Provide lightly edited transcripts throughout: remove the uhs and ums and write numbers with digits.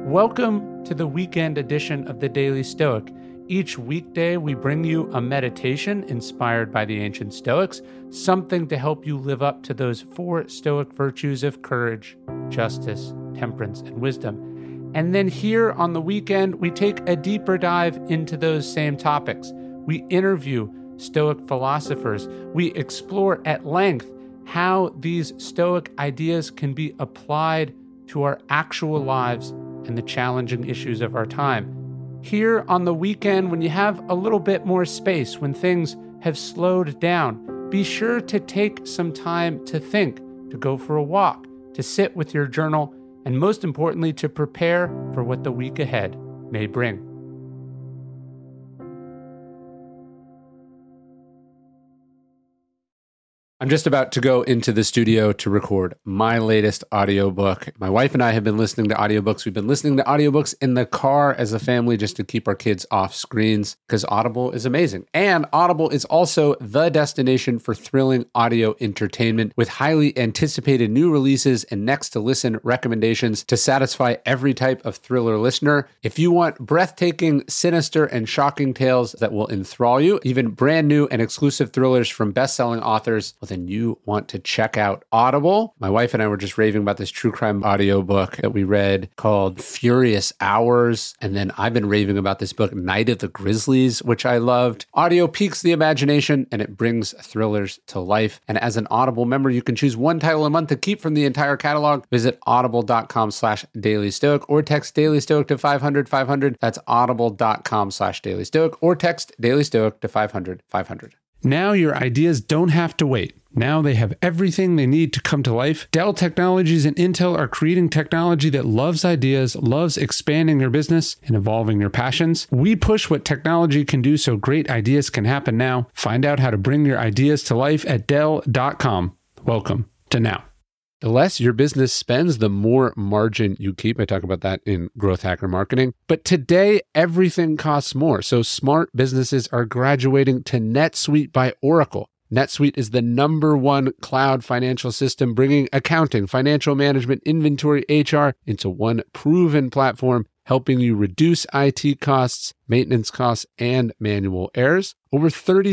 Welcome to the weekend edition of the Daily Stoic. Each weekday, we bring you a meditation inspired by the ancient Stoics, something to help you live up to those 4 Stoic virtues of courage, justice, temperance, and wisdom. And then here on the weekend, we take a deeper dive into those same topics. We interview Stoic philosophers. We explore at length how these Stoic ideas can be applied to our actual lives and the challenging issues of our time. Here on the weekend, when you have a little bit more space, when things have slowed down, be sure to take some time to think, to go for a walk, to sit with your journal, and most importantly, to prepare for what the week ahead may bring. I'm just about to go into the studio to record my latest audiobook. My wife and I have been listening to audiobooks. We've been listening to audiobooks in the car as a family just to keep our kids off screens because Audible is amazing. And Audible is also the destination for thrilling audio entertainment with highly anticipated new releases and next to listen recommendations to satisfy every type of thriller listener. If you want breathtaking, sinister, and shocking tales that will enthrall you, even brand new and exclusive thrillers from best-selling authors, then you want to check out Audible. My wife and I were just raving about this true crime audiobook that we read called Furious Hours. And then I've been raving about this book, Night of the Grizzlies, which I loved. Audio piques the imagination and it brings thrillers to life. And as an Audible member, you can choose one title a month to keep from the entire catalog. Visit audible.com/dailystoic or text Daily Stoic to 500-500. That's audible.com/dailystoic or text Daily Stoic to 500-500. Now your ideas don't have to wait. Now they have everything they need to come to life. Dell Technologies and Intel are creating technology that loves ideas, loves expanding your business and evolving your passions. We push what technology can do so great ideas can happen now. Find out how to bring your ideas to life at Dell.com. Welcome to Now. The less your business spends, the more margin you keep. I talk about that in Growth Hacker Marketing. But today, everything costs more. So smart businesses are graduating to NetSuite by Oracle. NetSuite is the #1 cloud financial system, bringing accounting, financial management, inventory, HR into one proven platform, helping you reduce IT costs, maintenance costs, and manual errors. Over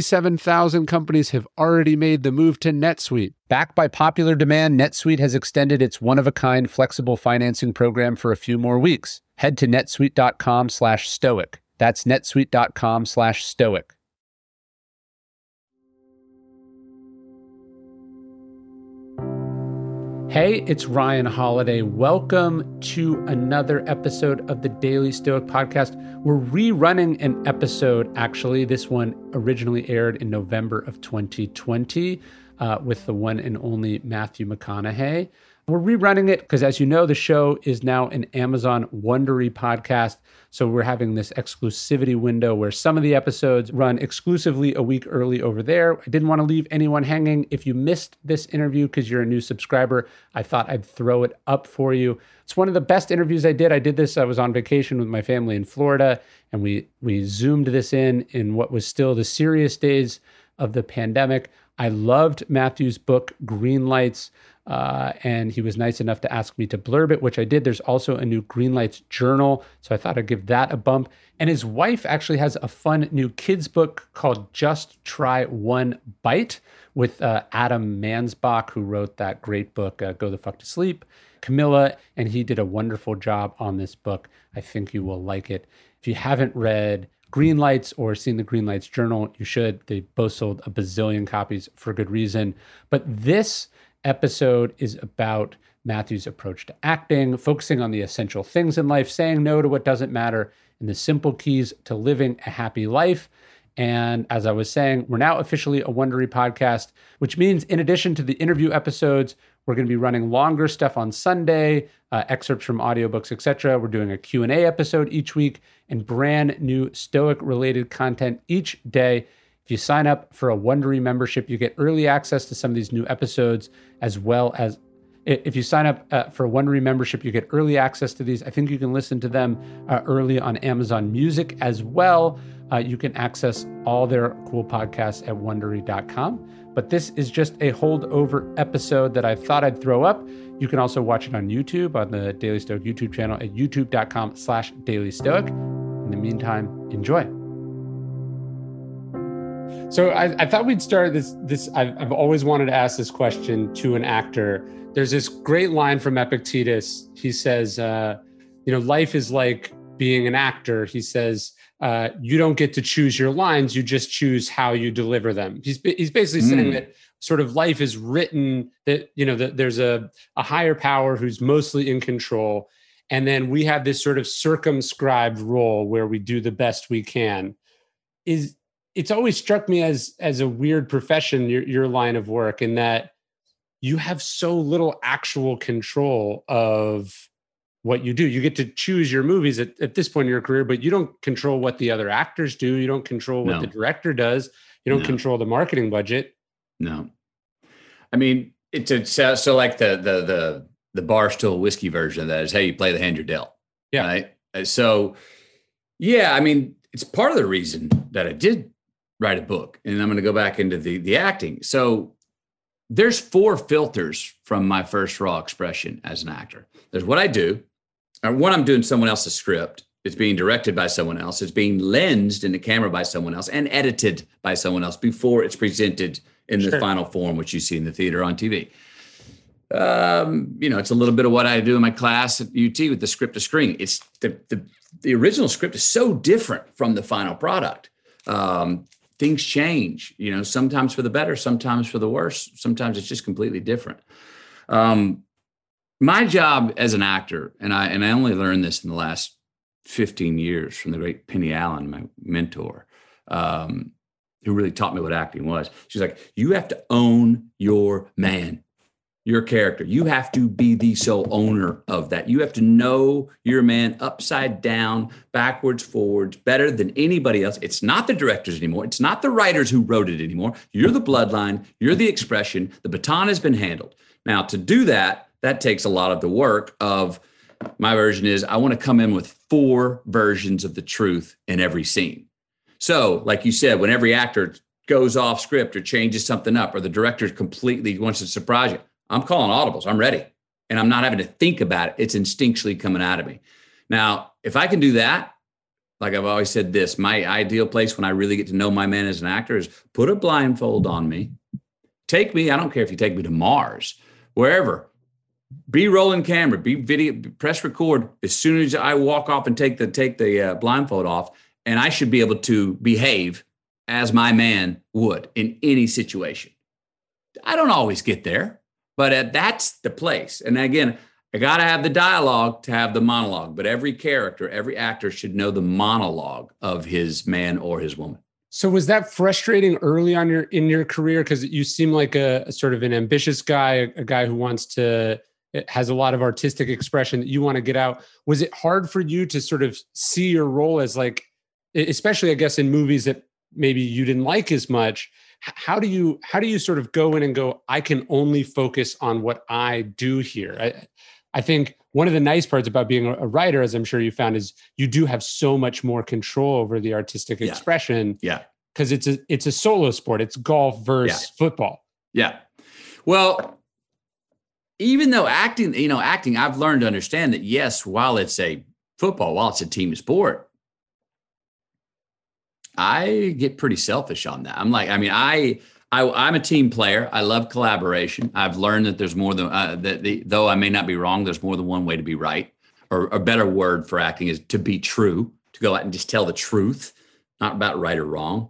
37,000 companies have already made the move to NetSuite. Backed by popular demand, NetSuite has extended its one-of-a-kind flexible financing program for a few more weeks. Head to netsuite.com/stoic. That's netsuite.com/stoic. Hey, it's Ryan Holiday. Welcome to another episode of the Daily Stoic Podcast. We're rerunning an episode, actually. This one originally aired in November of 2020 with the one and only Matthew McConaughey. We're rerunning it because, as you know, the show is now an Amazon Wondery podcast. So we're having this exclusivity window where some of the episodes run exclusively a week early over there. I didn't want to leave anyone hanging. If you missed this interview because you're a new subscriber, I thought I'd throw it up for you. It's one of the best interviews I did. I was on vacation with my family in Florida, and we zoomed this in what was still the serious days of the pandemic. I loved Matthew's book, Green Lights, and he was nice enough to ask me to blurb it, which I did. There's also a new Green Lights journal, so I thought I'd give that a bump. And his wife actually has a fun new kids book called Just Try One Bite with Adam Mansbach, who wrote that great book, Go the Fuck to Sleep, Camilla, and he did a wonderful job on this book. I think you will like it. If you haven't read Green Lights or seen the Green Lights journal, you should. They both sold a bazillion copies for good reason. But this episode is about Matthew's approach to acting, focusing on the essential things in life, saying no to what doesn't matter, and the simple keys to living a happy life. And as I was saying, we're now officially a Wondery podcast, which means in addition to the interview episodes, we're going to be running longer stuff on Sunday, excerpts from audiobooks, etc. We're doing a Q&A episode each week and brand new Stoic-related content each day. If you sign up for a Wondery membership, you get early access to some of these new episodes, as well as if you sign up for a Wondery membership, you get early access to these. I think you can listen to them early on Amazon Music as well. You can access all their cool podcasts at Wondery.com. But this is just a holdover episode that I thought I'd throw up. You can also watch it on YouTube, on the Daily Stoic YouTube channel at youtube.com/Daily Stoic. In the meantime, enjoy. So I thought we'd start this. I've always wanted to ask this question to an actor. There's this great line from Epictetus. He says, life is like being an actor. He says, you don't get to choose your lines. You just choose how you deliver them. He's basically saying that sort of life is written, that, that there's a higher power who's mostly in control. And then we have this sort of circumscribed role where we do the best we can. It's always struck me as a weird profession, your line of work, in that you have so little actual control of what you do. You get to choose your movies at this point in your career, but you don't control what the other actors do. You don't control what the director does. You don't control the marketing budget. No. I mean, it's so like the Barstool whiskey version of that is, hey, you play the hand you're dealt. Yeah. Right? So, yeah, I mean, it's part of the reason that I did write a book, and I'm going to go back into the acting. So there's 4 filters from my first raw expression as an actor. There's what I do. One, I'm doing someone else's script. It's being directed by someone else. It's being lensed in the camera by someone else and edited by someone else before it's presented in the final form, which you see in the theater on TV. It's a little bit of what I do in my class at UT with the script to screen. It's the original script is so different from the final product. Things change, sometimes for the better, sometimes for the worse. Sometimes it's just completely different. My job as an actor, and I only learned this in the last 15 years from the great Penny Allen, my mentor, who really taught me what acting was. She's like, you have to own your man, your character. You have to be the sole owner of that. You have to know your man upside down, backwards, forwards, better than anybody else. It's not the directors anymore. It's not the writers who wrote it anymore. You're the bloodline. You're the expression. The baton has been handled. Now, to do that takes a lot of the work of, my version is, I want to come in with 4 versions of the truth in every scene. So, like you said, when every actor goes off script or changes something up, or the director completely wants to surprise you, I'm calling audibles. I'm ready. And I'm not having to think about it. It's instinctually coming out of me. Now, if I can do that, like I've always said this, my ideal place when I really get to know my man as an actor is put a blindfold on me. Take me, I don't care if you take me to Mars, wherever. Be rolling camera, be video, press record as soon as I walk off and take the blindfold off, and I should be able to behave as my man would in any situation. I don't always get there, but that's the place. And again, I got to have the dialogue to have the monologue, but every character, every actor should know the monologue of his man or his woman. So was that frustrating early on in your career? Because you seem like a sort of an ambitious guy, a guy who has a lot of artistic expression that you want to get out. Was it hard for you to sort of see your role as, like, especially I guess in movies that maybe you didn't like as much? How do you sort of go in and go, I can only focus on what I do here? I think one of the nice parts about being a writer, as I'm sure you found, is you do have so much more control over the artistic expression. Yeah. Because it's a solo sport. It's golf versus football. Yeah. Well, even though acting, I've learned to understand that, yes, while it's a team sport, I get pretty selfish on that. I'm a team player. I love collaboration. I've learned that there's more than, though I may not be wrong, there's more than one way to be right. Or a better word for acting is to be true, to go out and just tell the truth, not about right or wrong.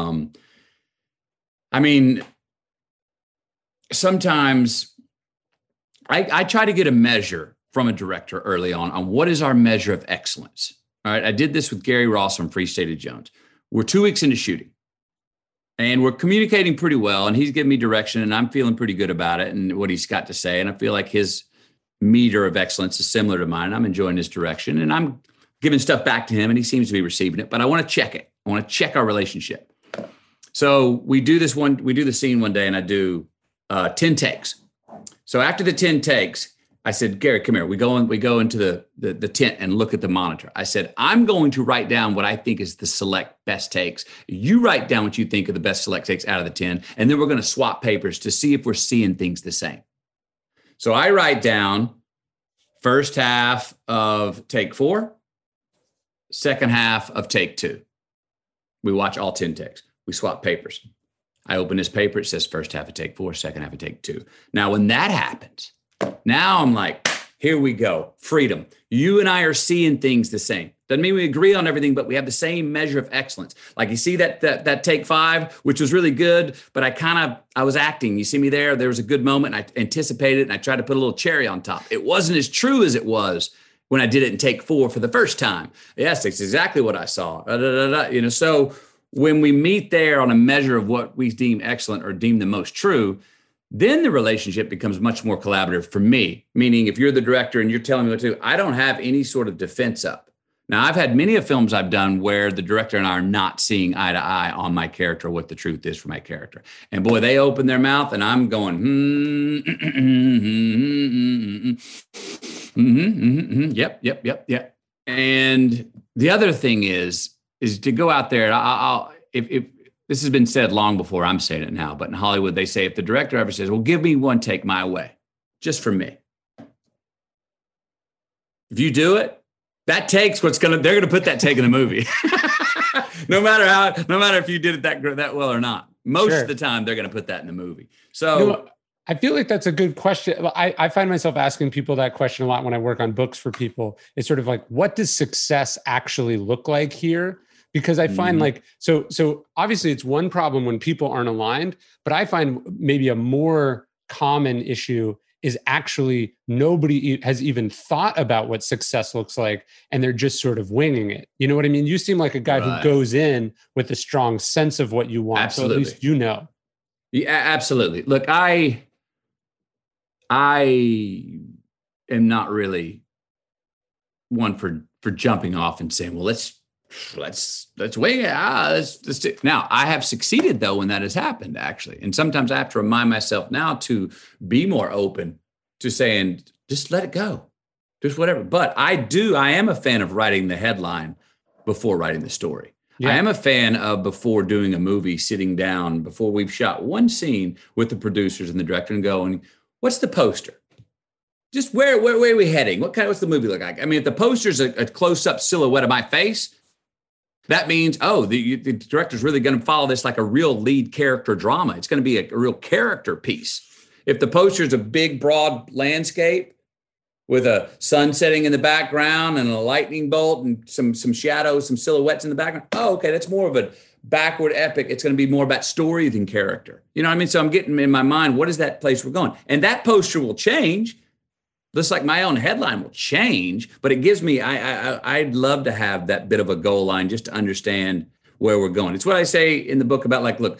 Sometimes I try to get a measure from a director early on what is our measure of excellence. All right. I did this with Gary Ross on Free State of Jones. We're 2 weeks into shooting and we're communicating pretty well, and he's giving me direction and I'm feeling pretty good about it and what he's got to say. And I feel like his meter of excellence is similar to mine. I'm enjoying his direction and I'm giving stuff back to him and he seems to be receiving it, but I want to check it. I want to check our relationship. So we do the scene one day and I do 10 takes. So after the 10 takes, I said, Gary, come here. We go into the tent and look at the monitor. I said, I'm going to write down what I think is the select best takes. You write down what you think are the best select takes out of the 10, and then we're going to swap papers to see if we're seeing things the same. So I write down first half of take 4, second half of take 2. We watch all 10 takes. We swap papers. I open this paper. It says first half of take 4, second half of take 2. Now, when that happens, now I'm like, here we go. Freedom. You and I are seeing things the same. Doesn't mean we agree on everything, but we have the same measure of excellence. Like you see that take 5, which was really good, but I was acting. You see me there? There was a good moment and I anticipated it and I tried to put a little cherry on top. It wasn't as true as it was when I did it in take 4 for the first time. Yes, it's exactly what I saw. So when we meet there on a measure of what we deem excellent or deem the most true, then the relationship becomes much more collaborative for me. Meaning if you're the director and you're telling me what to do, I don't have any sort of defense up. Now, I've had many of films I've done where the director and I are not seeing eye to eye on my character, what the truth is for my character. And boy, they open their mouth and I'm going, yep. And the other thing is to go out there. If this has been said long before, I'm saying it now, but in Hollywood, they say if the director ever says, well, give me one take my way, just for me. If you do it, that take's they're going to put that take in the movie. no matter if you did it that well or not. Most of the time, they're going to put that in the movie. So I feel like that's a good question. I find myself asking people that question a lot when I work on books for people. It's sort of like, what does success actually look like here? Because I find so obviously it's one problem when people aren't aligned, but I find maybe a more common issue is actually nobody has even thought about what success looks like and they're just sort of winging it. You know what I mean? You seem like a guy who goes in with a strong sense of what you want. Absolutely. So at least you know. Yeah, absolutely. Look, I am not really one for jumping off and saying, well, let's wing it. Let's do. Now, I have succeeded though when that has happened, actually. And sometimes I have to remind myself now to be more open to saying, just let it go, just whatever. But I am a fan of writing the headline before writing the story. Yeah. I am a fan of, before doing a movie, sitting down before we've shot one scene with the producers and the director and going, what's the poster? Just where are we heading? What's the movie look like? I mean, if the poster's a close-up silhouette of my face, that means, the director's really going to follow this like a real lead character drama. It's going to be a real character piece. If the poster is a big, broad landscape with a sun setting in the background and a lightning bolt and some shadows, some silhouettes in the background, okay, that's more of a backward epic. It's going to be more about story than character. You know what I mean? So I'm getting in my mind, what is that place we're going? And that poster will change. Just like my own headline will change, but it gives me, I'd love to have that bit of a goal line just to understand where we're going. It's what I say in the book about look,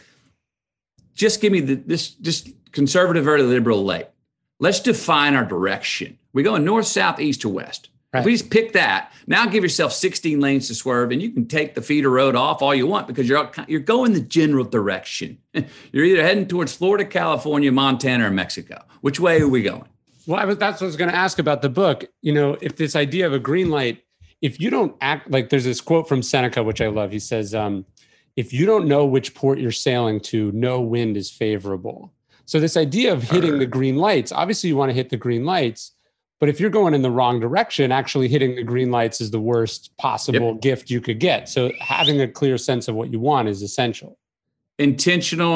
just give me this conservative or liberal late. Let's define our direction. We going north, south, east, or west. Right. If we just pick that, now give yourself 16 lanes to swerve and you can take the feeder road off all you want because you're going the general direction. You're either heading towards Florida, California, Montana, or Mexico. Which way are we going? Well, that's what I was going to ask about the book. You know, if this idea of a green light, if you don't act like, there's this quote from Seneca, which I love. He says, if you don't know which port you're sailing to, no wind is favorable. So this idea of hitting the green lights, obviously you want to hit the green lights, but if you're going in the wrong direction, actually hitting the green lights is the worst possible gift you could get. So having a clear sense of what you want is essential. Intentional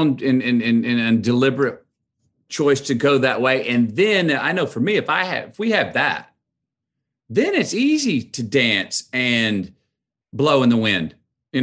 and deliberate choice to go that way. And then I know for me, if we have that, then it's easy to dance and blow in the wind,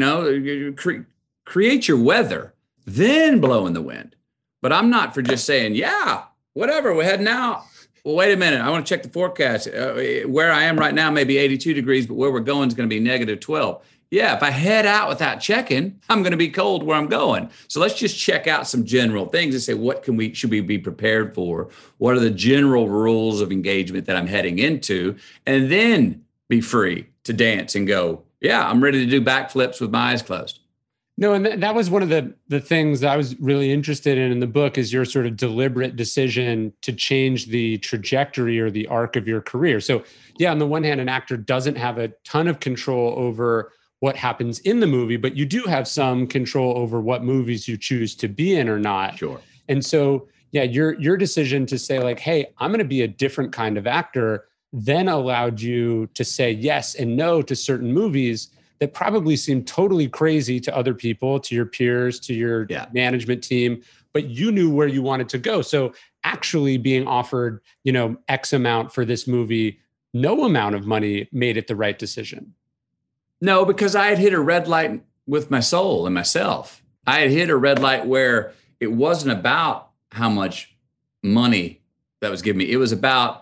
create your weather, then blow in the wind. But I'm not for just saying, yeah, whatever, we're heading out. Well, wait a minute. I want to check the forecast. Where I am right now, maybe 82 degrees, but where we're going is going to be negative 12. Yeah, if I head out without checking, I'm going to be cold where I'm going. So let's just check out some general things and say, what should we be prepared for? What are the general rules of engagement that I'm heading into? And then be free to dance and go, yeah, I'm ready to do backflips with my eyes closed. No, and that was one of the things that I was really interested in the book is your sort of deliberate decision to change the trajectory or the arc of your career. So, yeah, on the one hand, an actor doesn't have a ton of control over what happens in the movie, but you do have some control over what movies you choose to be in or not. Sure. And so, yeah, your decision to say like, hey, I'm going to be a different kind of actor, then allowed you to say yes and no to certain movies that probably seemed totally crazy to other people, to your peers, to your management team, but you knew where you wanted to go. So actually being offered, X amount for this movie, no amount of money made it the right decision. No, because I had hit a red light with my soul and myself. I had hit a red light where it wasn't about how much money that was giving me. It was about,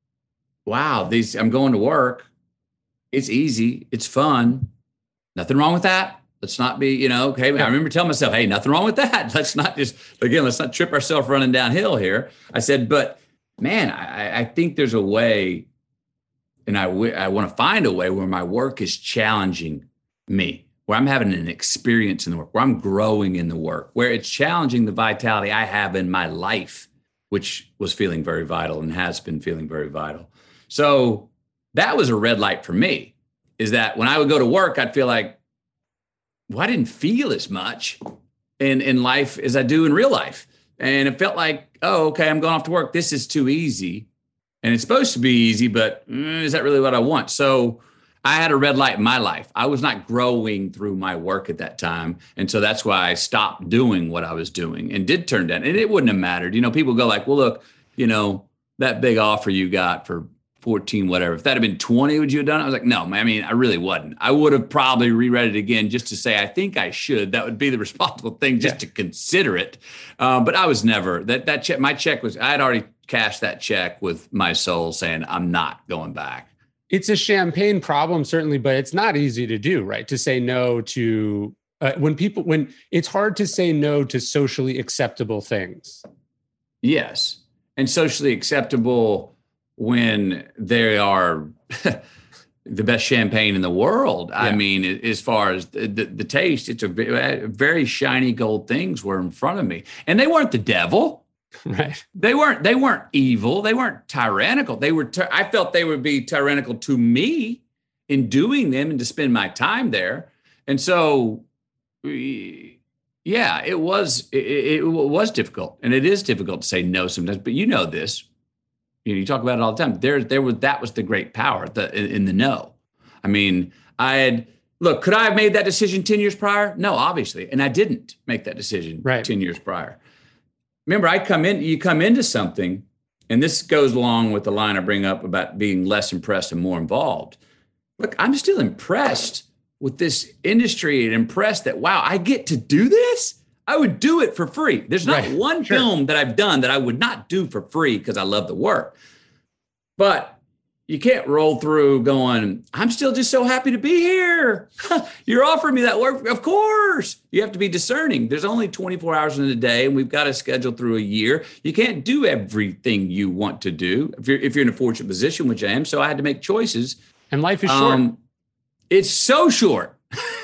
wow, I'm going to work. It's easy. It's fun. Nothing wrong with that. Let's not be, okay. I remember telling myself, hey, nothing wrong with that. Let's not trip ourselves running downhill here. I said, but man, I think there's a way, and I want to find a way where my work is challenging me, where I'm having an experience in the work, where I'm growing in the work, where it's challenging the vitality I have in my life, which was feeling very vital and has been feeling very vital. So that was a red light for me. Is that when I would go to work, I'd feel like, well, I didn't feel as much in life as I do in real life. And it felt like, oh, okay, I'm going off to work. This is too easy. And it's supposed to be easy, but is that really what I want? So I had a red light in my life. I was not growing through my work at that time. And so that's why I stopped doing what I was doing and did turn down. And it wouldn't have mattered. People go like, well, look, that big offer you got for 14, whatever. If that had been 20, would you have done it? I was like, no, I really wouldn't. I would have probably reread it again just to say, I think I should. That would be the responsible thing, just to consider it. But I was never, that check, my check was, I had already cashed that check with my soul saying, I'm not going back. It's a champagne problem, certainly, but it's not easy to do, right? To say no to, when it's hard to say no to socially acceptable things. Yes. And socially acceptable when they are the best champagne in the world. Yeah. I mean, as far as the taste, it's a very shiny gold things were in front of me. And they weren't the devil. Right. They weren't evil. They weren't tyrannical. I felt they would be tyrannical to me in doing them and to spend my time there. And so, yeah, it was difficult. And it is difficult to say no sometimes, but this. You talk about it all the time. That was the great power in the no. I mean, could I have made that decision 10 years prior? No, obviously. And I didn't make that decision 10 years prior. Remember, you come into something, and this goes along with the line I bring up about being less impressed and more involved. Look, I'm still impressed with this industry and impressed that, wow, I get to do this? I would do it for free. There's not one film that I've done that I would not do for free because I love the work. But you can't roll through going, I'm still just so happy to be here. You're offering me that work. Of course. You have to be discerning. There's only 24 hours in a day, and we've got to schedule through a year. You can't do everything you want to do if you're in a fortunate position, which I am. So I had to make choices. And life is short. It's so short.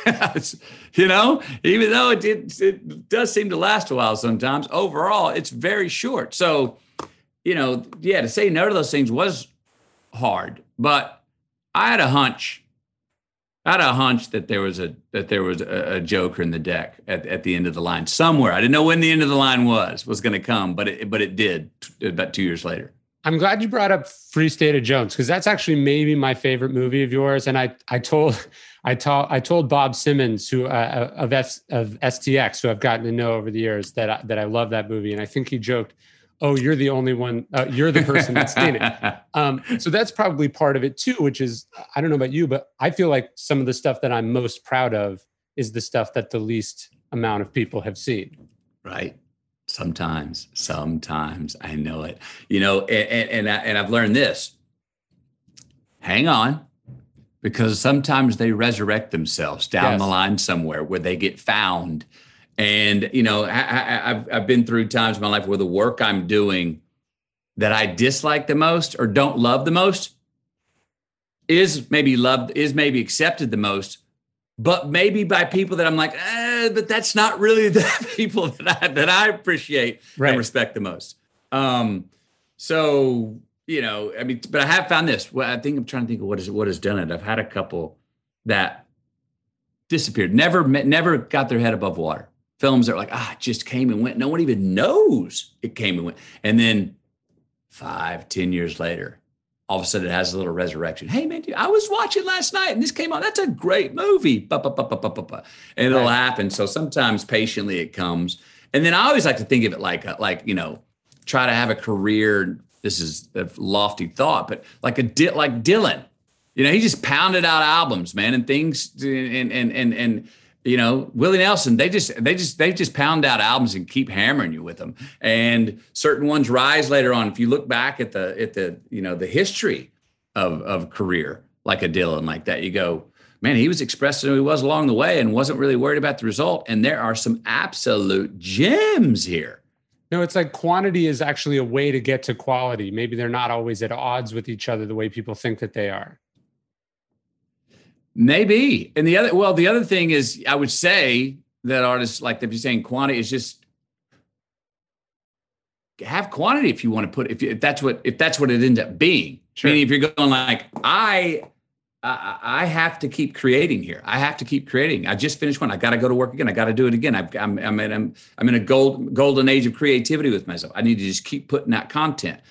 Even though it does seem to last a while sometimes, overall, it's very short. So, to say no to those things was hard, but I had a hunch. That there was a joker in the deck at the end of the line somewhere. I didn't know when the end of the line was going to come, but it did about 2 years later. I'm glad you brought up Free State of Jones, because that's actually maybe my favorite movie of yours. And I told Bob Simmons, who of STX, who I've gotten to know over the years, that I love that movie, and I think he joked, "Oh, you're the only one. You're the person that's seen it." So that's probably part of it too. Which is, I don't know about you, but I feel like some of the stuff that I'm most proud of is the stuff that the least amount of people have seen. Right. Sometimes I know it, and I've learned this. Hang on, because sometimes they resurrect themselves down the line somewhere where they get found. And, I've been through times in my life where the work I'm doing that I dislike the most or don't love the most is maybe accepted the most, but maybe by people that I'm like, but that's not really the people that I appreciate and respect the most. So, I mean, but I have found this. Well, I think I'm trying to think of what has done it. I've had a couple that disappeared, never got their head above water. Films that are like, it just came and went. No one even knows it came and went. And then 5-10 years later, all of a sudden it has a little resurrection. Hey man, dude, I was watching last night and this came on. That's a great movie. And it'll happen. So sometimes patiently it comes. And then I always like to think of it like try to have a career. This is a lofty thought, but like Dylan, he just pounded out albums, man, and things and Willie Nelson, they just pound out albums and keep hammering you with them. And certain ones rise later on. If you look back at the history of career, like a Dylan like that, you go, man, he was expressing who he was along the way and wasn't really worried about the result. And there are some absolute gems here. No, it's like quantity is actually a way to get to quality. Maybe they're not always at odds with each other the way people think that they are. Maybe. And the other thing is, I would say that artists, like if you're saying quantity, is just have quantity if you want to put, if that's what it ends up being. Sure. Meaning if you're going like, I have to keep creating here. I have to keep creating. I just finished one. I got to go to work again. I got to do it again. I'm in a golden age of creativity with myself. I need to just keep putting out content.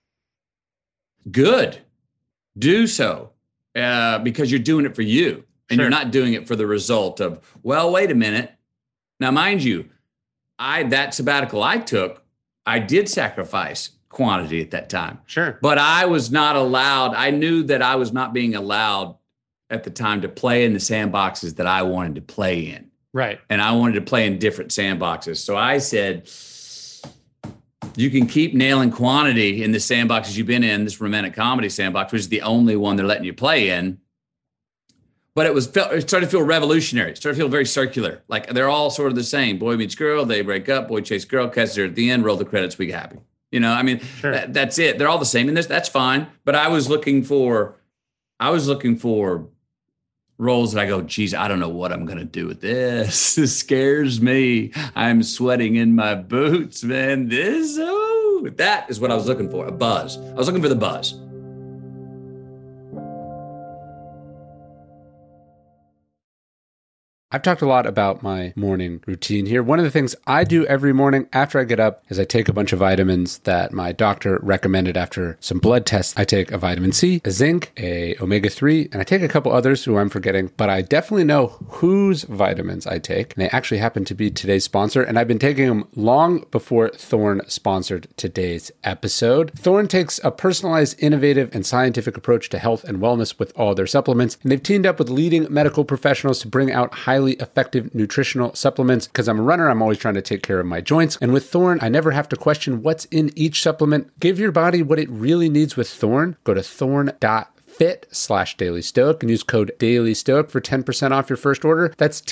Good. Do so. Because you're doing it for you and You're not doing it for the result of, well, wait a minute. Now, mind you, that sabbatical I took, I did sacrifice quantity at that time. Sure. But I was not allowed. I knew that I was not being allowed at the time to play in the sandboxes that I wanted to play in. Right. And I wanted to play in different sandboxes. So I said, you can keep nailing quantity in the sandboxes you've been in, this romantic comedy sandbox, which is the only one they're letting you play in. But it started to feel revolutionary. It started to feel very circular. Like they're all sort of the same. Boy meets girl, they break up, boy chase girl, catches her at the end, roll the credits, we get happy. Sure. That's it. They're all the same. And that's fine. But I was looking for roles that I go, geez, I don't know what I'm going to do with this. This scares me. I'm sweating in my boots, man. That is what I was looking for, a buzz. I was looking for the buzz. I've talked a lot about my morning routine here. One of the things I do every morning after I get up is I take a bunch of vitamins that my doctor recommended after some blood tests. I take a vitamin C, a zinc, a omega-3, and I take a couple others who I'm forgetting, but I definitely know whose vitamins I take. And they actually happen to be today's sponsor, and I've been taking them long before Thorne sponsored today's episode. Thorne takes a personalized, innovative, and scientific approach to health and wellness with all their supplements, and they've teamed up with leading medical professionals to bring out highly effective nutritional supplements. Because I'm a runner, I'm always trying to take care of my joints. And with Thorne, I never have to question what's in each supplement. Give your body what it really needs with Thorne. Go to thorne.fit/dailystoic and use code dailystoic for 10% off your first order. That's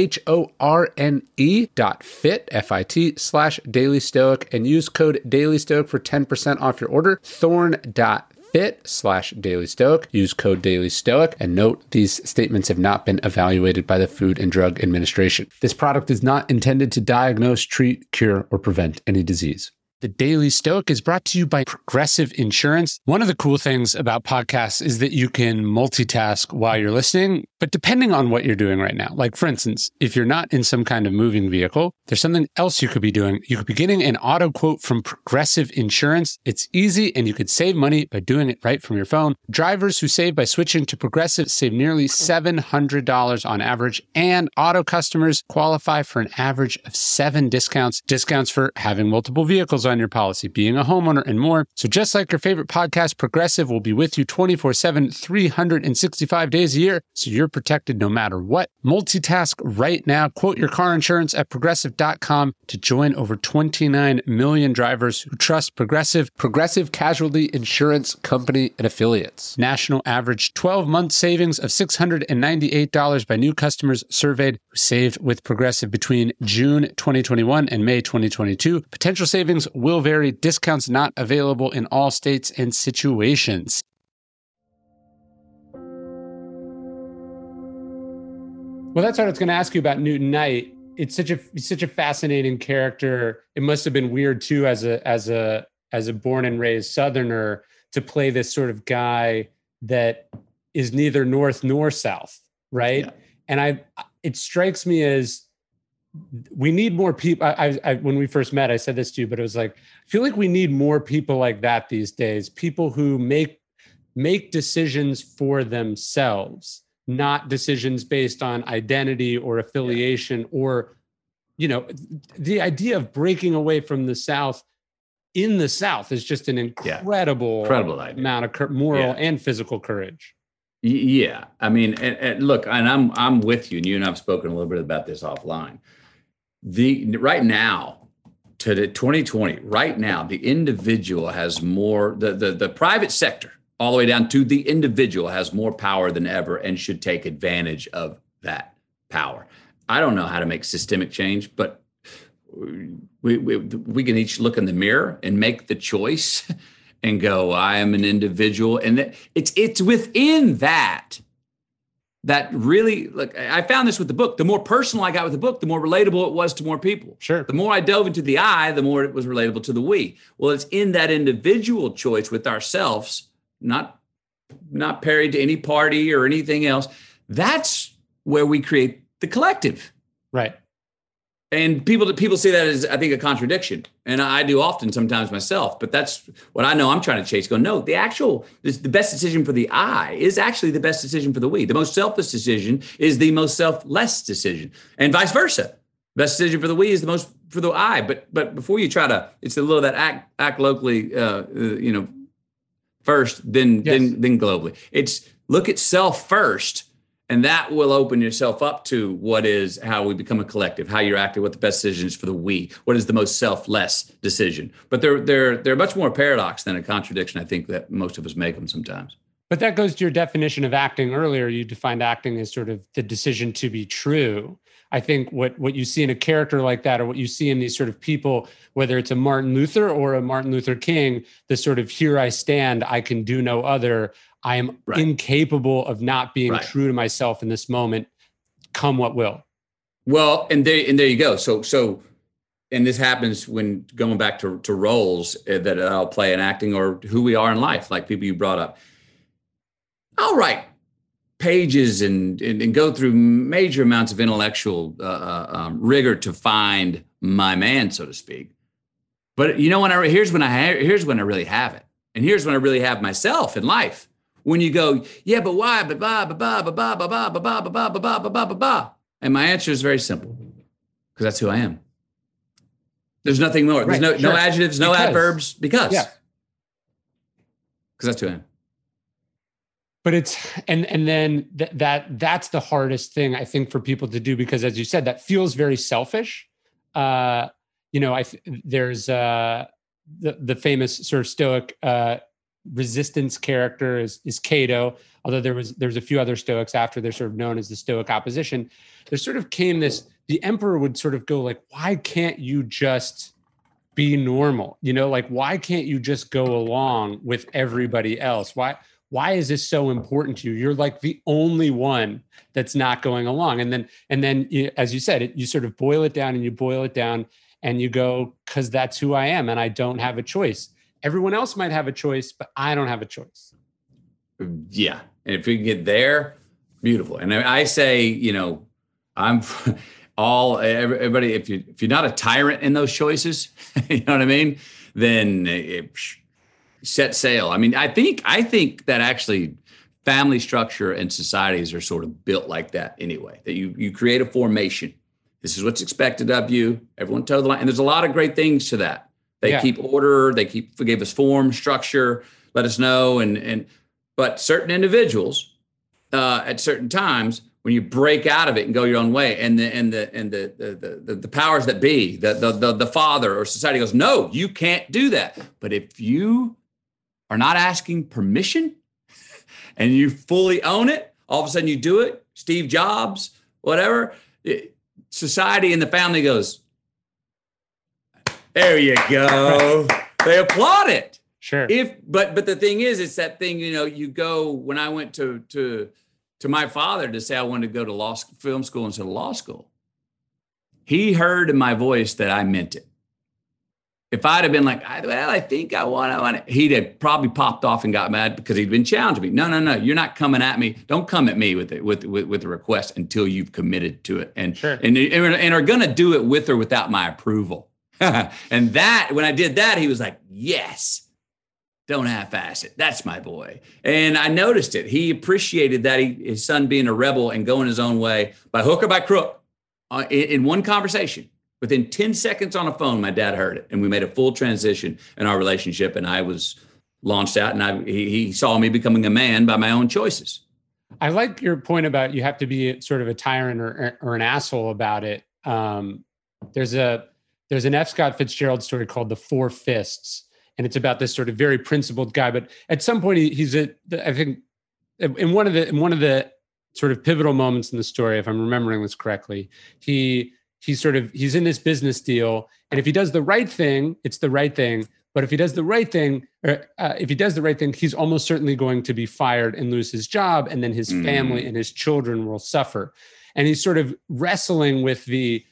THORNE.fit, FIT/dailystoic, and use code dailystoic for 10% off your order. Thorne.fit/dailystoic. Use code dailystoic, and note these statements have not been evaluated by the Food and Drug Administration. This product is not intended to diagnose, treat, cure, or prevent any disease. The Daily Stoic is brought to you by Progressive Insurance. One of the cool things about podcasts is that you can multitask while you're listening, but depending on what you're doing right now. Like, for instance, if you're not in some kind of moving vehicle, there's something else you could be doing. You could be getting an auto quote from Progressive Insurance. It's easy, and you could save money by doing it right from your phone. Drivers who save by switching to Progressive save nearly $700 on average, and auto customers qualify for an average of 7 discounts. Discounts for having multiple vehicles on your policy, being a homeowner, and more. So just like your favorite podcast, Progressive will be with you 24/7, 365 days a year, so you're protected no matter what. Multitask right now. Quote your car insurance at Progressive.com to join over 29 million drivers who trust Progressive. Progressive Casualty Insurance Company and Affiliates. National average 12-month savings of $698 by new customers surveyed who saved with Progressive between June 2021 and May 2022. Potential savings will vary. Discounts not available in all states and situations. Well, that's what I was going to ask you about Newton Knight. He's such a fascinating character. It must have been weird too, as a born and raised Southerner, to play this sort of guy that is neither North nor South, right? Yeah. And it strikes me as we need more people. I when we first met, I said this to you, but it was like, I feel like we need more people like that these days. People who make decisions for themselves, not decisions based on identity or affiliation, or, the idea of breaking away from the South in the South is just an incredible amount of moral and physical courage. Yeah. I mean, and look, and I'm with you, and you and I've spoken a little bit about this offline. Right now, to the 2020, right now, the individual has more, the private sector, all the way down to the individual, has more power than ever and should take advantage of that power. I don't know how to make systemic change, but we can each look in the mirror and make the choice and go, I am an individual. And it's within that really, look, I found this with the book. The more personal I got with the book, the more relatable it was to more people. Sure. The more I dove into the I, the more it was relatable to the we. Well, it's in that individual choice with ourselves, not parried to any party or anything else. That's where we create the collective. Right. And people see that as, I think, a contradiction. And I do often sometimes myself, but that's what I know I'm trying to chase. Go, no, the best decision for the I is actually the best decision for the we. The most selfless decision is the most selfless decision, and vice versa. Best decision for the we is the most for the I. But before you try to, it's a little that act locally, first, then globally. It's look at self first. And that will open yourself up to how we become a collective, how you're acting, what the best decision is for the we, what is the most selfless decision. But they're much more a paradox than a contradiction, I think, that most of us make them sometimes. But that goes to your definition of acting earlier. You defined acting as sort of the decision to be true. I think what you see in a character like that, or what you see in these sort of people, whether it's a Martin Luther or a Martin Luther King, the sort of here I stand, I can do no other. I am incapable of not being true to myself in this moment, come what will. Well, and there you go. So, and this happens when going back to roles that I'll play in acting or who we are in life, like people you brought up. I'll write pages and go through major amounts of intellectual rigor to find my man, so to speak. But here's when I really have it, and here's when I really have myself in life. When you go, yeah, but why? But ba ba ba ba ba ba ba ba ba ba ba ba ba ba ba, and my answer is very simple, because that's who I am. There's nothing more. There's no adjectives, no adverbs, because that's who I am. But it's and then that's the hardest thing, I think, for people to do, because, as you said, that feels very selfish. There's the famous sort of Stoic resistance character is Cato, although there's a few other Stoics after. They're sort of known as the Stoic opposition. There sort of came the emperor would sort of go like, why can't you just be normal? Like, why can't you just go along with everybody else? Why is this so important to you? You're like the only one that's not going along. And then as you said, you sort of boil it down and you go, because that's who I am and I don't have a choice. Everyone else might have a choice, but I don't have a choice. Yeah. And if we can get there, beautiful. And I say, I'm everybody, if you're not a tyrant in those choices, you know what I mean? Then set sail. I mean, I think that actually family structure and societies are sort of built like that anyway, that you create a formation. This is what's expected of you. Everyone toe the line. And there's a lot of great things to that. They keep order. They gave us form, structure, let us know. But certain individuals at certain times, when you break out of it and go your own way, and the powers that be, the father or society goes, no, you can't do that. But if you are not asking permission and you fully own it, all of a sudden you do it. Steve Jobs, whatever. Society and the family goes, there you go. They applaud it. Sure. But the thing is, it's that thing, you go, when I went to to my father to say I wanted to go to film school instead of law school. He heard in my voice that I meant it. If I'd have been like, well, I think I want it, he'd have probably popped off and got mad because he'd been challenging me. No, you're not coming at me. Don't come at me with the request until you've committed to it and are going to do it with or without my approval. And that, when I did that, he was like, yes, don't half-ass it. That's my boy. And I noticed it. He appreciated that his son being a rebel and going his own way by hook or by crook in one conversation. Within 10 seconds on a phone, my dad heard it, and we made a full transition in our relationship. And I was launched out, and he saw me becoming a man by my own choices. I like your point about you have to be sort of a tyrant or an asshole about it. There's an F. Scott Fitzgerald story called The Four Fists, and it's about this sort of very principled guy. But at some point, I think in one of the sort of pivotal moments in the story, if I'm remembering this correctly, he's in this business deal, and if he does the right thing, it's the right thing. But if he does the right thing, he's almost certainly going to be fired and lose his job, and then his family and his children will suffer. And he's sort of wrestling with the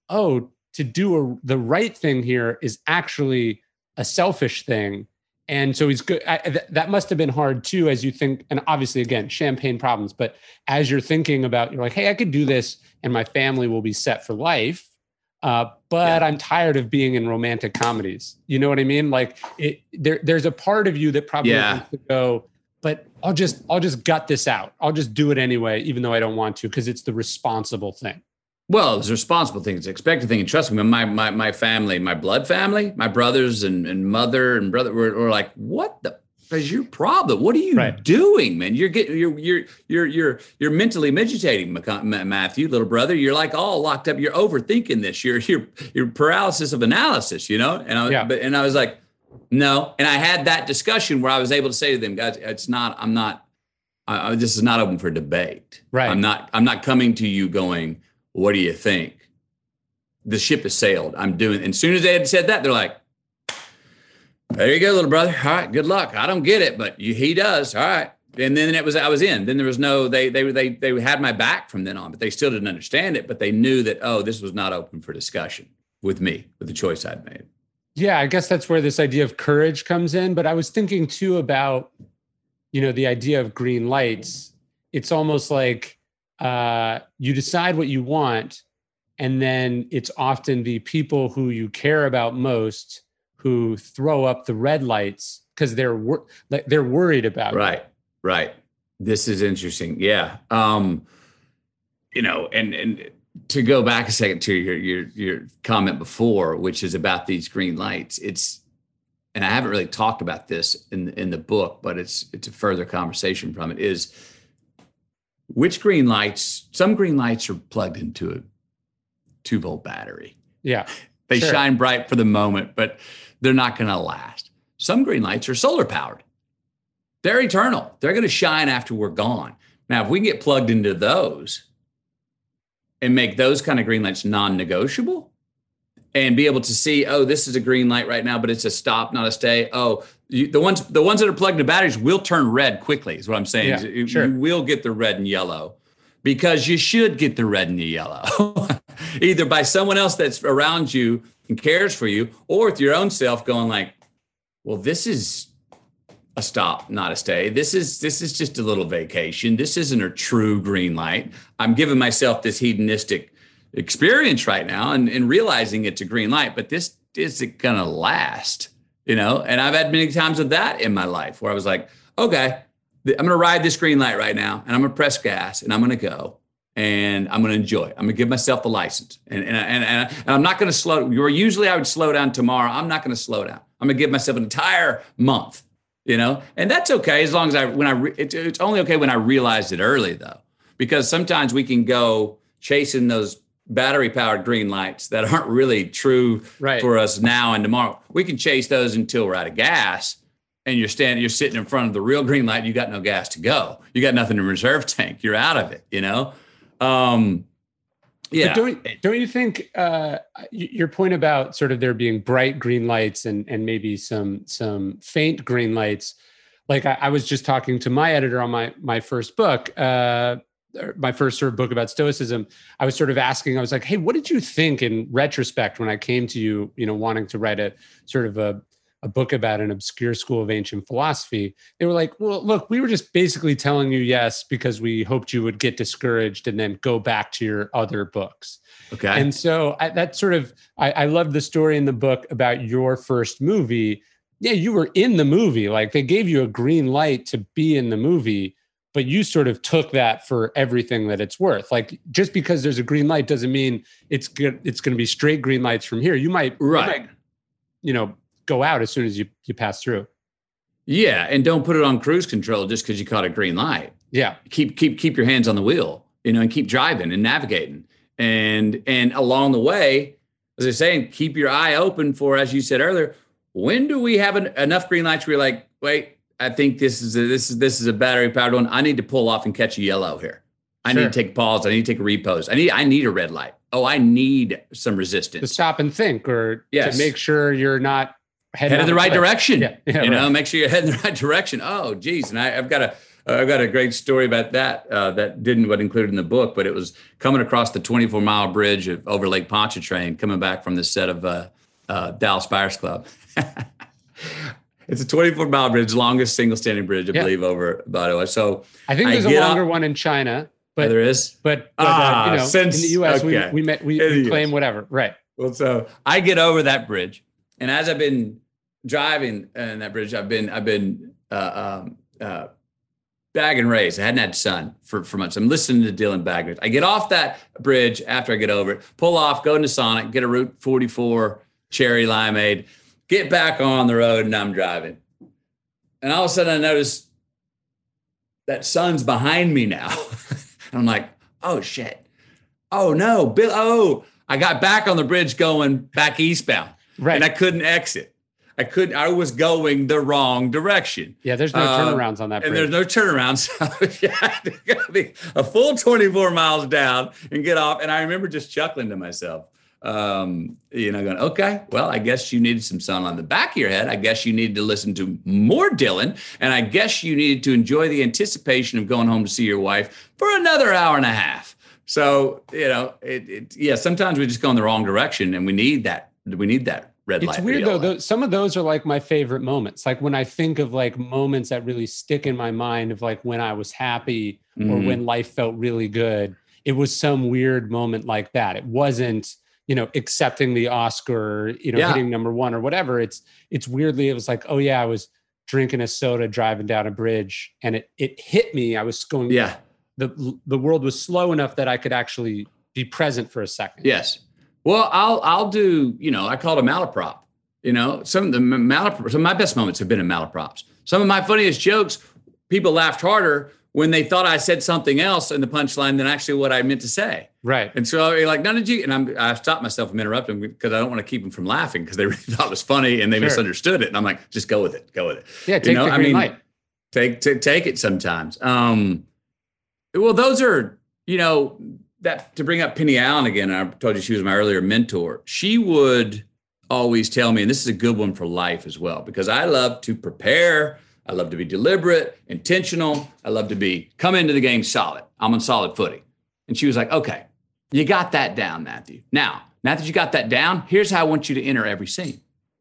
right thing here is actually a selfish thing. And so he's good. That must have been hard too, as you think, and obviously again, champagne problems, but as you're thinking about, you're like, hey, I could do this and my family will be set for life. But I'm tired of being in romantic comedies. You know what I mean? Like there's a part of you that probably wants to go, but I'll just gut this out. I'll just do it anyway, even though I don't want to, because it's the responsible thing. Well, it's a responsible thing. It's an expected thing. And trust me, my family, my blood family, my brothers and mother and brother were like, what the is your problem? What are you doing, man? You're mentally meditating, Matthew, little brother. You're like all locked up. You're overthinking this. You're paralysis of analysis, you know? And I was like, no. And I had that discussion where I was able to say to them, guys, this is not open for debate. Right. I'm not coming to you going, what do you think? The ship has sailed. I'm doing. And as soon as they had said that, they're like, there you go, little brother. All right, good luck. I don't get it, but he does. All right. And then I was in. Then there was no. They had my back from then on, but they still didn't understand it. But they knew that this was not open for discussion with me, with the choice I'd made. Yeah, I guess that's where this idea of courage comes in. But I was thinking too about, the idea of green lights. It's almost like you decide what you want, and then it's often the people who you care about most who throw up the red lights because they're worried about it. Right. This is interesting. Yeah. And to go back a second to your comment before, which is about these green lights, and I haven't really talked about this in the book, but it's a further conversation from it, is which green lights, some green lights are plugged into a 2-volt battery. Yeah. They shine bright for the moment, but they're not going to last. Some green lights are solar powered. They're eternal. They're going to shine after we're gone. Now, if we get plugged into those and make those kind of green lights non-negotiable and be able to see, this is a green light right now, but it's a stop, not a stay. The ones that are plugged into batteries will turn red quickly, is what I'm saying. Yeah, you will get the red and yellow because you should get the red and the yellow, either by someone else that's around you and cares for you, or with your own self going like, well, this is a stop, not a stay. This is just a little vacation. This isn't a true green light. I'm giving myself this hedonistic experience right now and realizing it's a green light, but this isn't going to last, And I've had many times of that in my life where I was like, okay, I'm going to ride this green light right now and I'm going to press gas and I'm going to go. And I'm going to enjoy it. I'm going to give myself the license. And I'm not going to slow. Usually I would slow down tomorrow. I'm not going to slow down. I'm going to give myself an entire month, and that's okay as long as it's only okay when I realize it early though, because sometimes we can go chasing those battery powered green lights that aren't really true for us now and tomorrow. We can chase those until we're out of gas. And you're sitting in front of the real green light. You got no gas to go. You got nothing in reserve tank. You're out of it, Yeah. But don't you think your point about sort of there being bright green lights and maybe some faint green lights, like I was just talking to my editor on my first book, my first sort of book about Stoicism. I was sort of asking, I was like, hey, what did you think in retrospect when I came to you, wanting to write a sort of a book about an obscure school of ancient philosophy? They were like, well, look, we were just basically telling you yes because we hoped you would get discouraged and then go back to your other books. Okay. And so I love the story in the book about your first movie. Yeah, you were in the movie. Like they gave you a green light to be in the movie, but you sort of took that for everything that it's worth. Like just because there's a green light doesn't mean it's good. It's going to be straight green lights from here. You might, go out as soon as you pass through. Yeah, and don't put it on cruise control just because you caught a green light. Yeah, keep your hands on the wheel, and keep driving and navigating, and along the way, as I was saying, keep your eye open for, as you said earlier, when do we have enough green lights where you're like, wait, I think this is a battery powered one. I need to pull off and catch a yellow here. I need to take a pause. I need to take a repose. I need a red light. Oh, I need some resistance to stop and think, or to make sure you're not head in the right direction. Yeah, make sure you're heading in the right direction. Oh, geez. And I've got a great story about that that didn't get included in the book, but it was coming across the 24-mile bridge over Lake Pontchartrain, coming back from the set of Dallas Buyers Club. It's a 24-mile bridge, longest single standing bridge, I believe, over Ottawa. So I think there's a longer one in China. But there is. But in the U.S. we claim whatever. Right. Well, so I get over that bridge, and as I've been driving in that bridge, I've been bag and raised. I hadn't had sun for months. I'm listening to Dylan Bagners. I get off that bridge after I get over it, pull off, go into Sonic, get a Route 44 cherry limeade, get back on the road, and I'm driving. And all of a sudden I notice that sun's behind me now. And I'm like, oh shit. Oh no, Bill. Oh, I got back on the bridge going back eastbound. Right. And I couldn't exit. I was going the wrong direction. Yeah, there's no turnarounds on that bridge. And there's no turnarounds. So I had to go a full 24 miles down and get off. And I remember just chuckling to myself, going, okay, well, I guess you needed some sun on the back of your head. I guess you needed to listen to more Dylan. And I guess you needed to enjoy the anticipation of going home to see your wife for another hour and a half. So, sometimes we just go in the wrong direction, and we need that red light. It's weird though. Some of those are like my favorite moments. Like when I think of like moments that really stick in my mind of like when I was happy or when life felt really good, it was some weird moment like that. It wasn't, accepting the Oscar, hitting number one or whatever. It's weirdly, it was like, oh yeah, I was drinking a soda, driving down a bridge, and it hit me. I was going, the world was slow enough that I could actually be present for a second. Yes. Well, I'll do, I call it a malaprop. Some of my best moments have been in malaprops. Some of my funniest jokes, people laughed harder when they thought I said something else in the punchline than actually what I meant to say. Right. And so you're like, none of you, and I stopped myself from interrupting because I don't want to keep them from laughing because they really thought it was funny and they misunderstood it. And I'm like, just go with it. Yeah, take the green light. Take it sometimes. Well, those are, that to bring up Penny Allen again, I told you she was my earlier mentor. She would always tell me, and this is a good one for life as well, because I love to prepare. I love to be deliberate, intentional. I love to come into the game solid. I'm on solid footing. And she was like, okay, you got that down, Matthew. Now that you got that down, here's how I want you to enter every scene.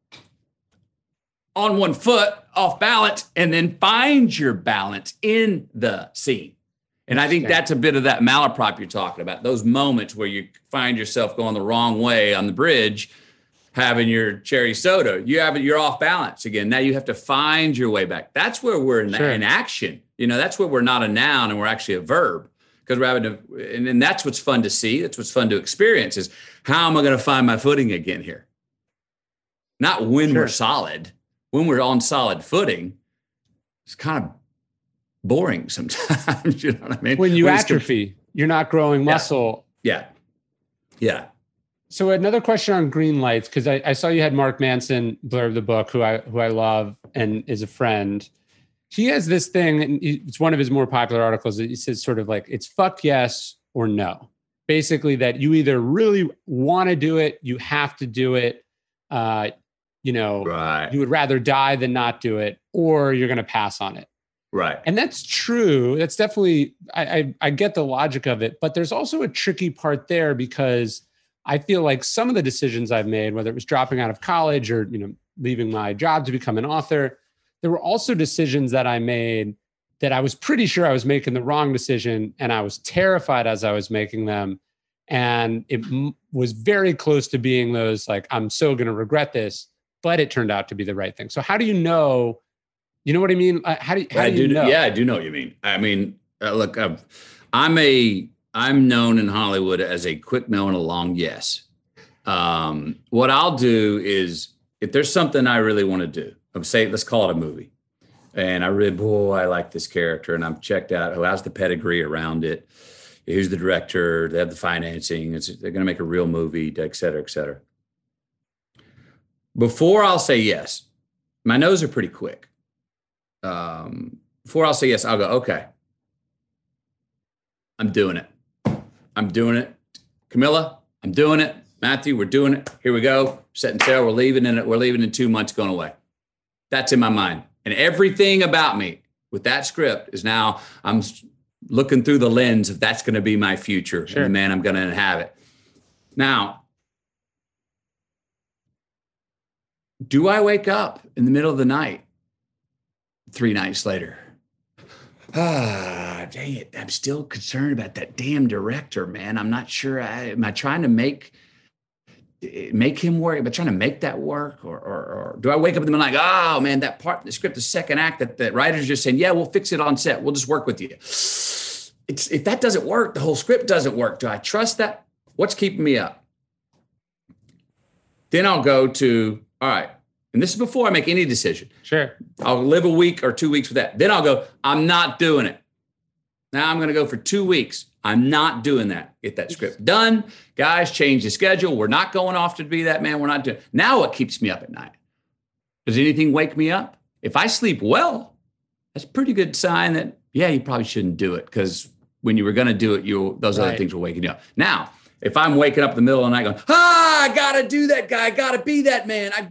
On one foot, off balance, and then find your balance in the scene. And I think that's a bit of that malaprop you're talking about, those moments where you find yourself going the wrong way on the bridge, having your cherry soda. You're off balance again. Now you have to find your way back. That's where we're in action. That's where we're not a noun and we're actually a verb, because we're having to, and that's what's fun to see. That's what's fun to experience is how am I going to find my footing again here? Not when we're solid. When we're on solid footing, it's kind of boring sometimes. You know what I mean? When you atrophy, you're not growing muscle. Yeah. So another question on green lights, because I saw you had Mark Manson blurb the book, who I love and is a friend. He has this thing, and it's one of his more popular articles. He says sort of like, it's fuck yes or no. Basically that you either really want to do it, you have to do it. Right. you would rather die than not do it, or you're going to pass on it. Right. And that's true. That's definitely, I get the logic of it, but there's also a tricky part there, because I feel like some of the decisions I've made, whether it was dropping out of college or, leaving my job to become an author, there were also decisions that I made that I was pretty sure I was making the wrong decision, and I was terrified as I was making them. And it was very close to being those, like, I'm so going to regret this, but it turned out to be the right thing. So how do you know? You know what I mean? How do you know? Yeah, I do know what you mean. I mean, look, I'm known in Hollywood as a quick no and a long yes. What I'll do is, if there's something I really want to do, let's call it a movie, and I like this character, and I'm checked out. Who has the pedigree around it? Who's the director? They have the financing. They're going to make a real movie, et cetera, et cetera. Before I'll say yes, my no's are pretty quick. Before I'll say yes, I'll go, okay, I'm doing it. I'm doing it. Camilla, I'm doing it. Matthew, we're doing it. Here we go. Setting sail. We're leaving in 2 months, going away. That's in my mind. And everything about me with that script is now I'm looking through the lens of that's going to be my future, sure, and the man I'm going to inhabit. Now, do I wake up in the middle of the night 3 nights later? Dang it. I'm still concerned about that damn director, man. I'm not sure. Am I trying to make him work? Am I trying to make that work? Or do I wake up in the middle like, oh man, that part in the script, the second act, that the writer's just saying, yeah, we'll fix it on set. We'll just work with you. If that doesn't work, the whole script doesn't work. Do I trust that? What's keeping me up? Then I'll go to, all right, and this is before I make any decision. Sure. I'll live a week or 2 weeks with that. Then I'll go, I'm not doing it. Now I'm going to go for 2 weeks. I'm not doing that. Get that script done. Guys, change the schedule. We're not going off to be that man. We're not doing. Now what keeps me up at night? Does anything wake me up? If I sleep well, that's a pretty good sign that, yeah, you probably shouldn't do it, because when you were going to do it, those other things were waking you up. Now, if I'm waking up in the middle of the night going, I got to do that guy. I got to be that man. I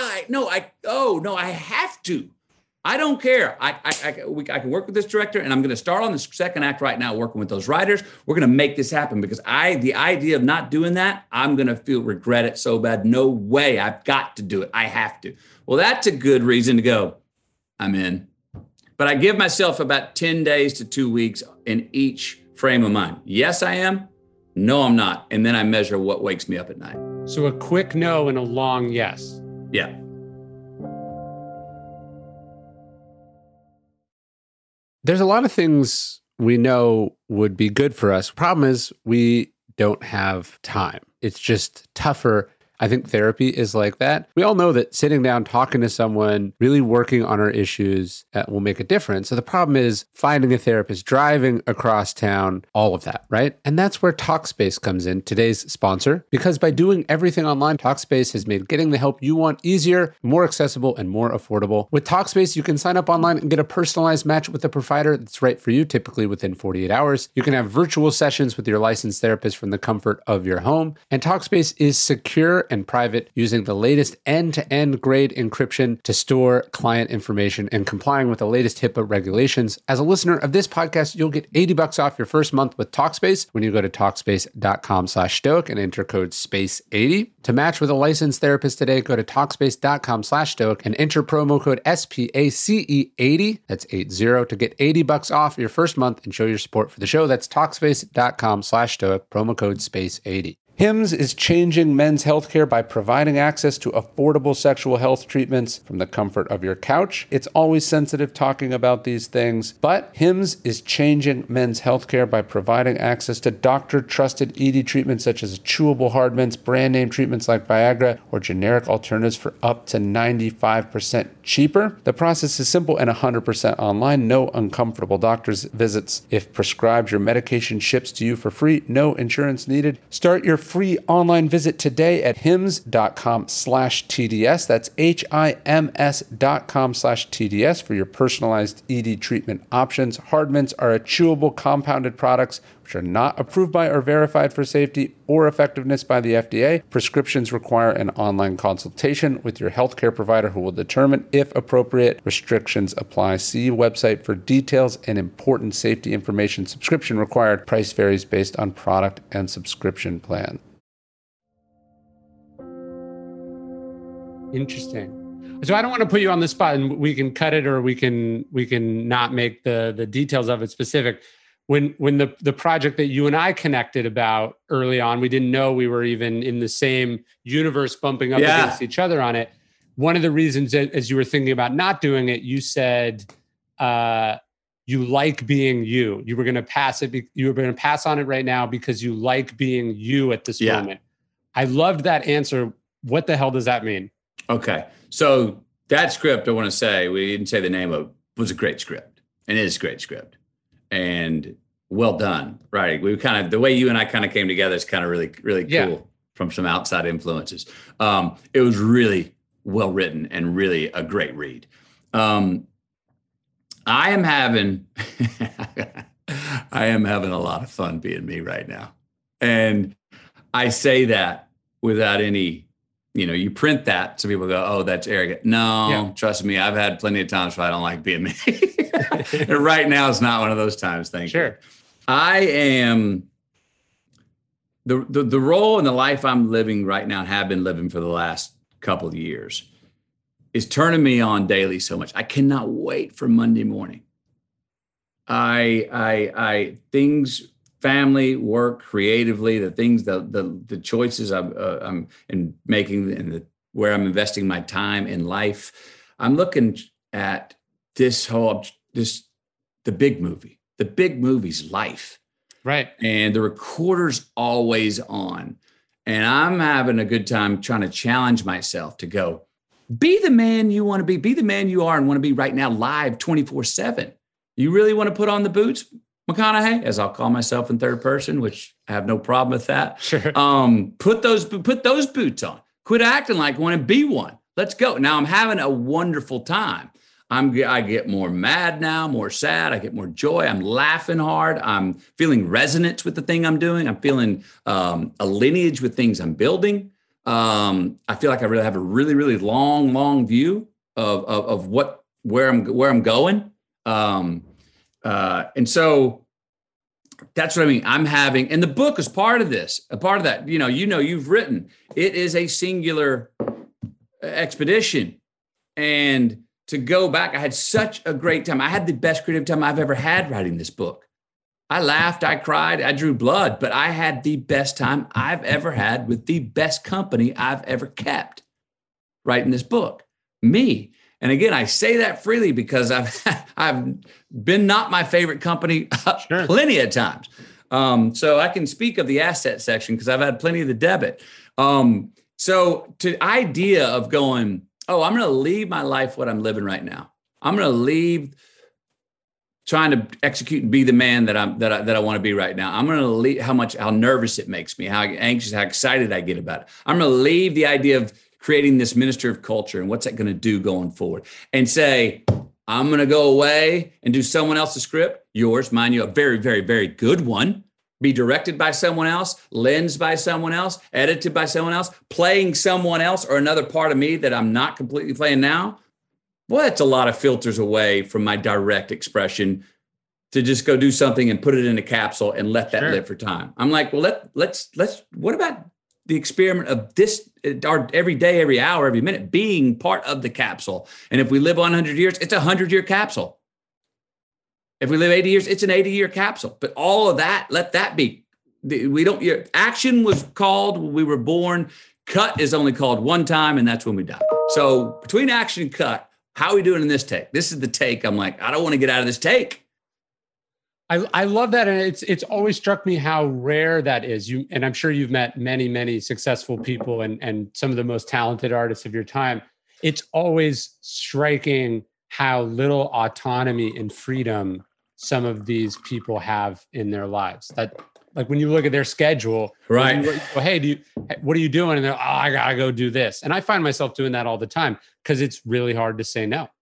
have to. I don't care. I can work with this director, and I'm going to start on the second act right now, working with those writers. We're going to make this happen, because the idea of not doing that, I'm going to regret it so bad. No way. I've got to do it. I have to. Well, that's a good reason to go, I'm in. But I give myself about 10 days to 2 weeks in each frame of mind. Yes, I am. No, I'm not. And then I measure what wakes me up at night. So a quick no and a long yes. Yeah. There's a lot of things we know would be good for us. Problem is, we don't have time. It's just tougher. I think therapy is like that. We all know that sitting down, talking to someone, really working on our issues will make a difference. So the problem is finding a therapist, driving across town, all of that, right? And that's where Talkspace comes in, today's sponsor, because by doing everything online, Talkspace has made getting the help you want easier, more accessible, and more affordable. With Talkspace, you can sign up online and get a personalized match with a provider that's right for you, typically within 48 hours. You can have virtual sessions with your licensed therapist from the comfort of your home. And Talkspace is secure and private, using the latest end-to-end grade encryption to store client information and complying with the latest HIPAA regulations. As a listener of this podcast, you'll get $80 off your first month with Talkspace when you go to Talkspace.com/stoic and enter code SPACE80. To match with a licensed therapist today, go to Talkspace.com/stoic and enter promo code SPACE80. That's 80 to get $80 off your first month and show your support for the show. That's Talkspace.com/stoic, promo code SPACE80. Hims is changing men's healthcare by providing access to affordable sexual health treatments from the comfort of your couch. It's always sensitive talking about these things, but Hims is changing men's healthcare by providing access to doctor-trusted ED treatments such as chewable hard mints, brand name treatments like Viagra, or generic alternatives for up to 95% cheaper. The process is simple and 100% online. No uncomfortable doctor's visits. If prescribed, your medication ships to you for free. No insurance needed. Start your free online visit today at hims.com/TDS. That's HIMS.com/TDS for your personalized ED treatment options. Hardmints are a chewable compounded products which are not approved by or verified for safety or effectiveness by the FDA. Prescriptions require an online consultation with your healthcare provider who will determine if appropriate. Restrictions apply. See website for details and important safety information. Subscription required. Price varies based on product and subscription plan. Interesting. So I don't want to put you on the spot, and we can cut it, or we can not make the details of it specific. When the project that you and I connected about early on, we didn't know we were even in the same universe bumping up against each other on it. One of the reasons that, as you were thinking about not doing it, you said you like being you. You were going to pass it. You were going to pass on it right now because you like being you at this moment. I loved that answer. What the hell does that mean? Okay. So that script, I want to say, we didn't say the name of it, was a great script. And it is a great script. And well done. Right. We kind of, the way you and I kind of came together is kind of really, really cool from some outside influences. It was really well written and really a great read. I am having a lot of fun being me right now. And I say that without any, you print that so people go, oh, that's arrogant. No, trust me. I've had plenty of times where I don't like being me. And right now it's not one of those times. Thank you. I am the role and the life I'm living right now and have been living for the last couple of years is turning me on daily so much. I cannot wait for Monday morning. Things, family, work, creatively, the things, the choices I'm in making, and where I'm investing my time in life. I'm looking at the big movie. The big movie's life. Right. And the recorder's always on. And I'm having a good time trying to challenge myself to go, be the man you want to be the man you are and want to be right now, live 24/7. You really want to put on the boots, McConaughey, as I'll call myself in third person, which I have no problem with that. Sure. Put those boots on. Quit acting like one and be one. Let's go. Now I'm having a wonderful time. I get more mad now, more sad. I get more joy. I'm laughing hard. I'm feeling resonance with the thing I'm doing. I'm feeling a lineage with things I'm building. I feel like I really have a really, really long view of where I'm going. And so that's what I mean. I'm having, and the book is part of this, a part of that. You've written, it is a singular expedition, and to go back, I had such a great time. I had the best creative time I've ever had writing this book. I laughed, I cried, I drew blood, but I had the best time I've ever had with the best company I've ever kept writing this book, me. And again, I say that freely because I've been not my favorite company plenty of times. So I can speak of the asset section because I've had plenty of the debit. So to idea of going, I'm going to leave my life what I'm living right now. I'm going to leave trying to execute and be the man that I want to be right now. I'm going to leave how nervous it makes me, how anxious, how excited I get about it. I'm going to leave the idea of creating this minister of culture and what's that going to do going forward, and say, I'm going to go away and do someone else's script, yours, mind you, a very, very, very good one, be directed by someone else, lensed by someone else, edited by someone else, playing someone else or another part of me that I'm not completely playing now. Boy, that's a lot of filters away from my direct expression to just go do something and put it in a capsule and let that live for time. I'm like, well, let's, what about the experiment of this, our every day, every hour, every minute being part of the capsule? And if we live 100 years, it's a 100-year capsule. If we live 80 years, it's an 80-year capsule. But all of that, let that be. Action was called when we were born. Cut is only called one time, and that's when we die. So between action and cut, how are we doing in this take? This is the take. I'm like, I don't want to get out of this take. I love that. And it's always struck me how rare that is. And I'm sure you've met many, many successful people and some of the most talented artists of your time. It's always striking how little autonomy and freedom some of these people have in their lives. That like when you look at their schedule, right? Go, hey, what are you doing? And they're, I gotta go do this. And I find myself doing that all the time because it's really hard to say no.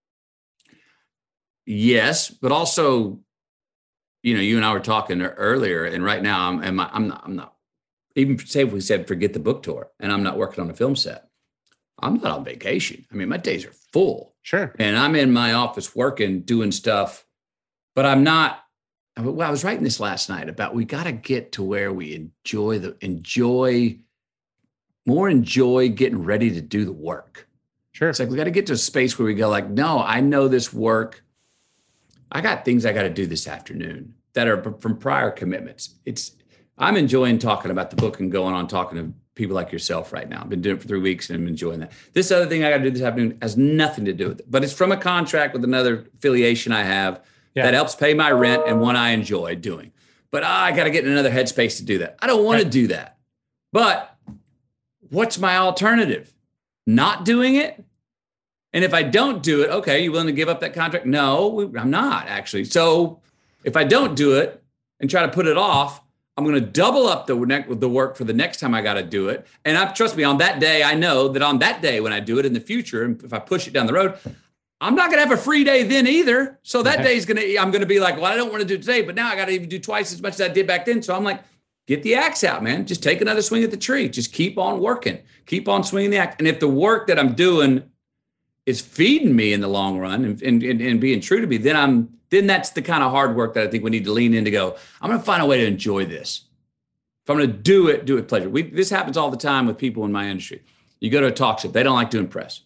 Yes, but also, you and I were talking earlier, and right now I'm not even say if we said forget the book tour, and I'm not working on a film set. I'm not on vacation. I mean, my days are full. Sure. And I'm in my office working, doing stuff, but I'm not. Well, I was writing this last night about we got to get to where we enjoy getting ready to do the work. Sure. It's like we got to get to a space where we go like, no, I know this work. I got things I got to do this afternoon that are from prior commitments. I'm enjoying talking about the book and going on talking to people like yourself right now. I've been doing it for 3 weeks and I'm enjoying that. This other thing I got to do this afternoon has nothing to do with it, but it's from a contract with another affiliation I have that helps pay my rent and one I enjoy doing. But I got to get in another headspace to do that. I don't want to do that. But what's my alternative? Not doing it? And if I don't do it, okay, you willing to give up that contract? No, I'm not actually. So if I don't do it and try to put it off, I'm going to double up the work for the next time I got to do it. And trust me, on that day, I know that on that day when I do it in the future, and if I push it down the road, I'm not going to have a free day then either. So that day I'm going to be like, well, I don't want to do it today, but now I got to even do twice as much as I did back then. So I'm like, get the axe out, man. Just take another swing at the tree. Just keep on working. Keep on swinging the axe. And if the work that I'm doing is feeding me in the long run and being true to me, then that's the kind of hard work that I think we need to lean in to go, I'm going to find a way to enjoy this. If I'm going to do it with pleasure. This happens all the time with people in my industry. You go to a talk show, they don't like doing press.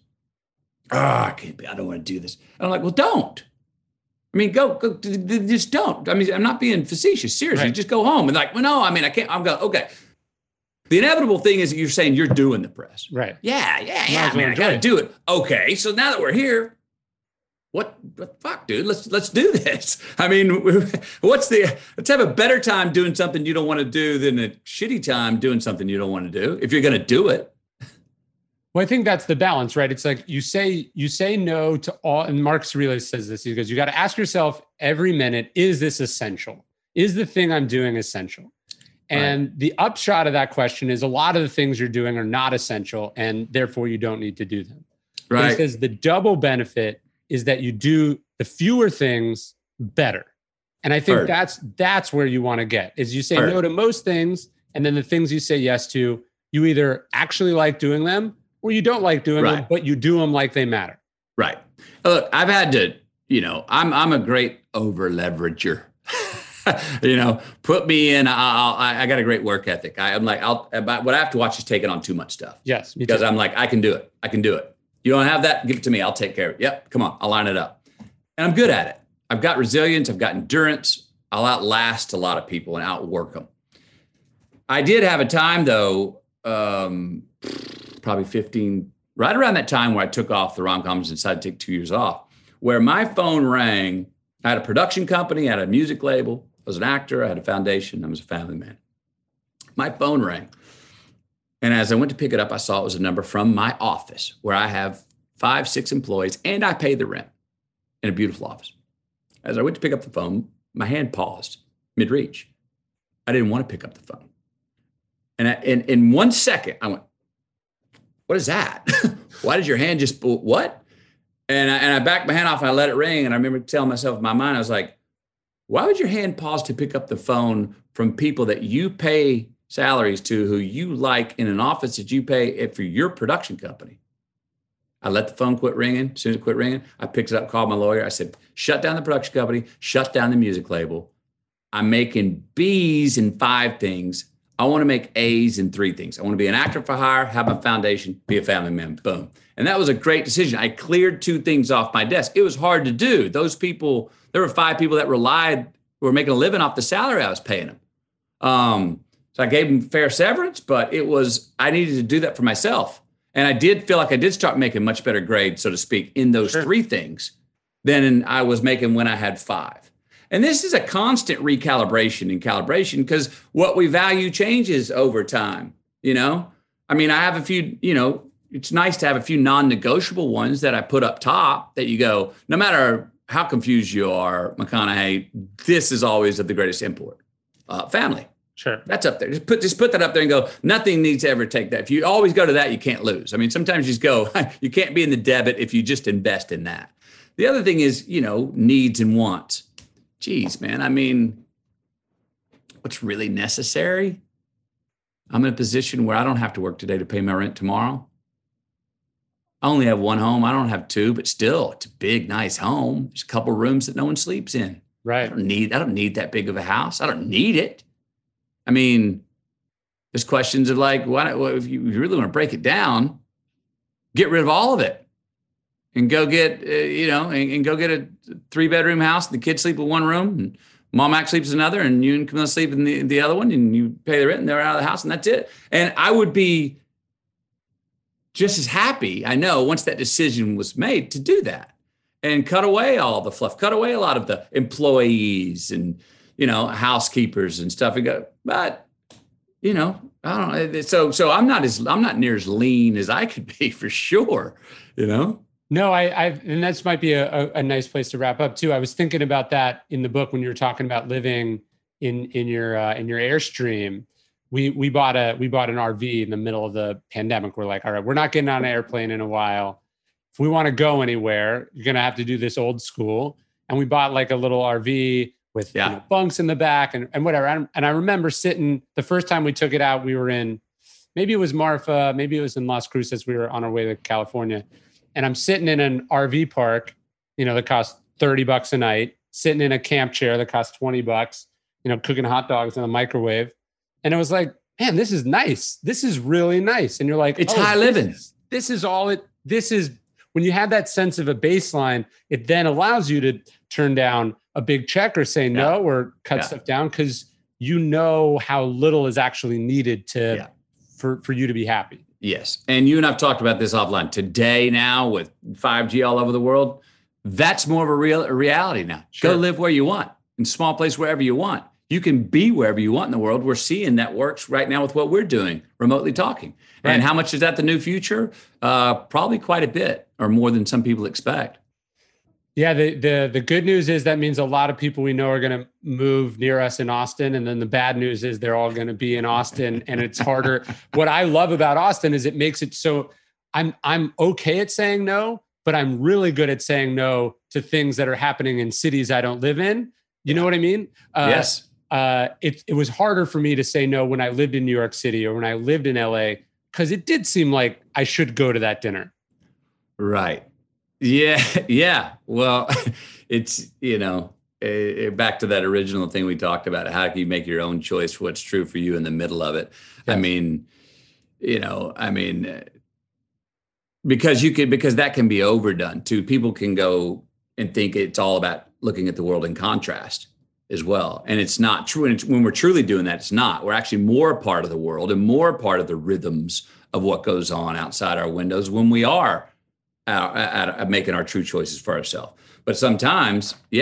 I don't want to do this. And I'm like, well, don't. I mean, go, just don't. I mean, I'm not being facetious. Seriously, just go home. And like, well, no, I mean, I can't. I'm going, okay. The inevitable thing is that you're saying you're doing the press. Right. Yeah. I mean, I got to do it. Okay. So now that we're here, what fuck, dude? Let's do this. I mean, let's have a better time doing something you don't want to do than a shitty time doing something you don't want to do if you're going to do it. Well, I think that's the balance, right? It's like you say no to all, and Marcus Aurelius says this, he goes, you got to ask yourself every minute, is this essential? Is the thing I'm doing essential? And the upshot of that question is a lot of the things you're doing are not essential, and therefore you don't need to do them. Right. He says the double benefit is that you do the fewer things better. And I think that's where you want to get, is you say no to most things, and then the things you say yes to, you either actually like doing them or you don't like doing them, but you do them like they matter. Right. Look, I've had to, I'm a great over leverager. Put me in. I got a great work ethic. I'm like, what I have to watch is taking on too much stuff. Yes, because I'm like, I can do it. You don't have that? Give it to me. I'll take care of it. Yep. Come on. I'll line it up. And I'm good at it. I've got resilience. I've got endurance. I'll outlast a lot of people and outwork them. I did have a time though, probably right around that time where I took off the rom-coms and decided to take 2 years off, where my phone rang. I had a production company, I had a music label, I was an actor, I had a foundation, I was a family man. My phone rang. And as I went to pick it up, I saw it was a number from my office where I have 5-6 employees and I pay the rent in a beautiful office. As I went to pick up the phone, my hand paused mid-reach. I didn't want to pick up the phone. And in 1 second, I went, what is that? Why did your hand just, what? And I backed my hand off and I let it ring. And I remember telling myself in my mind, I was like, why would your hand pause to pick up the phone from people that you pay salaries to, who you like, in an office that you pay for your production company? I let the phone quit ringing. As soon as it quit ringing, I picked it up, called my lawyer. I said, shut down the production company, shut down the music label. I'm making B's in 5 things. I want to make A's in 3 things. I want to be an actor for hire, have my foundation, be a family man. Boom. And that was a great decision. I cleared 2 things off my desk. It was hard to do. Those people, there were 5 people that were making a living off the salary I was paying them. So I gave them fair severance, but I needed to do that for myself. And I did feel like I did start making much better grades, so to speak, in those 3 things than I was making when I had 5. And this is a constant recalibration and calibration, because what we value changes over time. I mean, I have a few, it's nice to have a few non-negotiable ones that I put up top that you go, no matter how confused you are, McConaughey, this is always of the greatest import. Family. Sure. That's up there. Just put that up there and go, nothing needs to ever take that. If you always go to that, you can't lose. I mean, sometimes you just go, you can't be in the debit if you just invest in that. The other thing is, needs and wants. Geez, man. I mean, what's really necessary? I'm in a position where I don't have to work today to pay my rent tomorrow. I only have one home. I don't have two, but still, it's a big, nice home. There's a couple rooms that no one sleeps in. Right. I don't need that big of a house. I don't need it. I mean, there's questions of like, if you really want to break it down, get rid of all of it and go get, and go get a 3-bedroom house. The kids sleep in one room and mom actually sleeps in another, and you can come and sleep in the other one, and you pay the rent and they're out of the house, and that's it. And I would be just as happy, I know, once that decision was made to do that and cut away all the fluff, cut away a lot of the employees and, housekeepers and stuff. But, I don't know. So I'm not near as lean as I could be, for sure, No, and this might be a nice place to wrap up too. I was thinking about that in the book when you were talking about living in your Airstream. We bought an RV in the middle of the pandemic. We're like, all right, we're not getting on an airplane in a while. If we want to go anywhere, you're gonna have to do this old school. And we bought like a little RV with bunks in the back and whatever. And I remember sitting the first time we took it out. We were in, maybe it was Marfa, maybe it was in Las Cruces. We were on our way to California. And I'm sitting in an RV park, that costs $30 a night, sitting in a camp chair that costs $20, cooking hot dogs in the microwave. And it was like, man, this is nice. This is really nice. And you're like, it's high living. This is when you have that sense of a baseline, it then allows you to turn down a big check or say no or cut stuff down, because you know how little is actually needed for you to be happy. Yes. And you and I've talked about this offline. Today now with 5G all over the world, that's more of a reality now. Sure. Go live where you want, in a small place, wherever you want. You can be wherever you want in the world. We're seeing that works right now with what we're doing, remotely talking. Right. And how much is that the new future? Probably quite a bit, or more than some people expect. Yeah, the good news is that means a lot of people we know are going to move near us in Austin. And then the bad news is they're all going to be in Austin, and it's harder. What I love about Austin is it makes it so I'm okay at saying no, but I'm really good at saying no to things that are happening in cities I don't live in. You know what I mean? Yes. It was harder for me to say no when I lived in New York City or when I lived in LA, because it did seem like I should go to that dinner. Right. Yeah. Yeah. Well, it's, back to that original thing we talked about. How can you make your own choice for what's true for you in the middle of it? Yes. Because that can be overdone too. People can go and think it's all about looking at the world in contrast as well. And it's not true. And when we're truly doing that, it's not. We're actually more a part of the world and more a part of the rhythms of what goes on outside our windows when we are at making our true choices for ourselves. But sometimes, we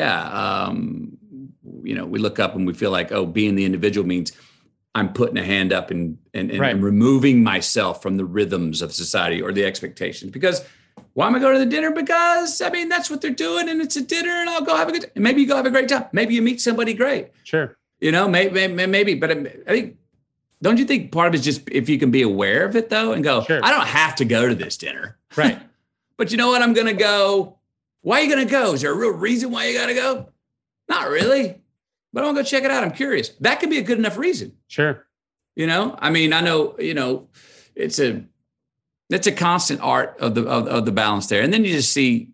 look up and we feel like, being the individual means I'm putting a hand up and removing myself from the rhythms of society or the expectations. Because why am I going to the dinner? Because that's what they're doing, and it's a dinner, and I'll go have a good time. And maybe you go have a great time. Maybe you meet somebody great. Sure. Maybe. But I think, don't you think part of it is just if you can be aware of it though, and go, sure, I don't have to go to this dinner. Right. But you know what? I'm going to go. Why are you going to go? Is there a real reason why you got to go? Not really. But I want to go check it out. I'm curious. That could be a good enough reason. Sure. I know, it's a constant art of the balance there. And then you see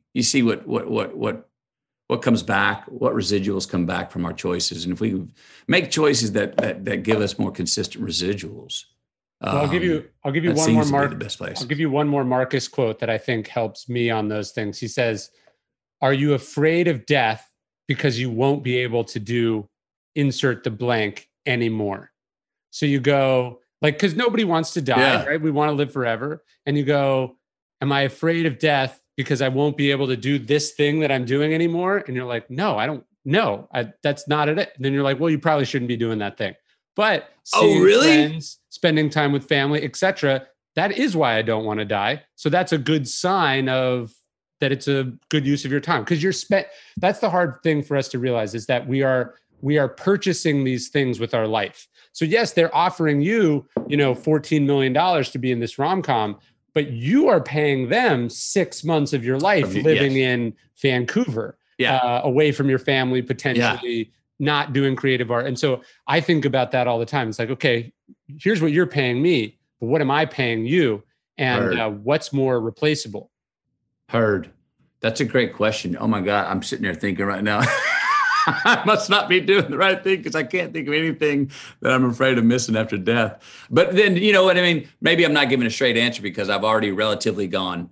what comes back, what residuals come back from our choices. And if we make choices that give us more consistent residuals. Well, I'll give you one more I'll give you one more Marcus quote that I think helps me on those things. He says, "Are you afraid of death because you won't be able to do insert the blank anymore?" So you go because nobody wants to die, right? We want to live forever. And you go, am I afraid of death because I won't be able to do this thing that I'm doing anymore? And you're like, no, I don't know. That's not it. And then you're like, well, you probably shouldn't be doing that thing. But seeing friends, spending time with family, etc., that is why I don't want to die. So that's a good sign of that it's a good use of your time, because that's the hard thing for us to realize, is that we are we are purchasing these things with our life. So yes, they're offering you, $14 million to be in this rom-com, but you are paying them 6 months of your life living in Vancouver, away from your family, potentially not doing creative art. And so I think about that all the time. It's like, okay, here's what you're paying me, but what am I paying you? And what's more replaceable? Heard. That's a great question. Oh my God. I'm sitting there thinking right now, I must not be doing the right thing because I can't think of anything that I'm afraid of missing after death. But then, you know what I mean? Maybe I'm not giving a straight answer because I've already relatively gone,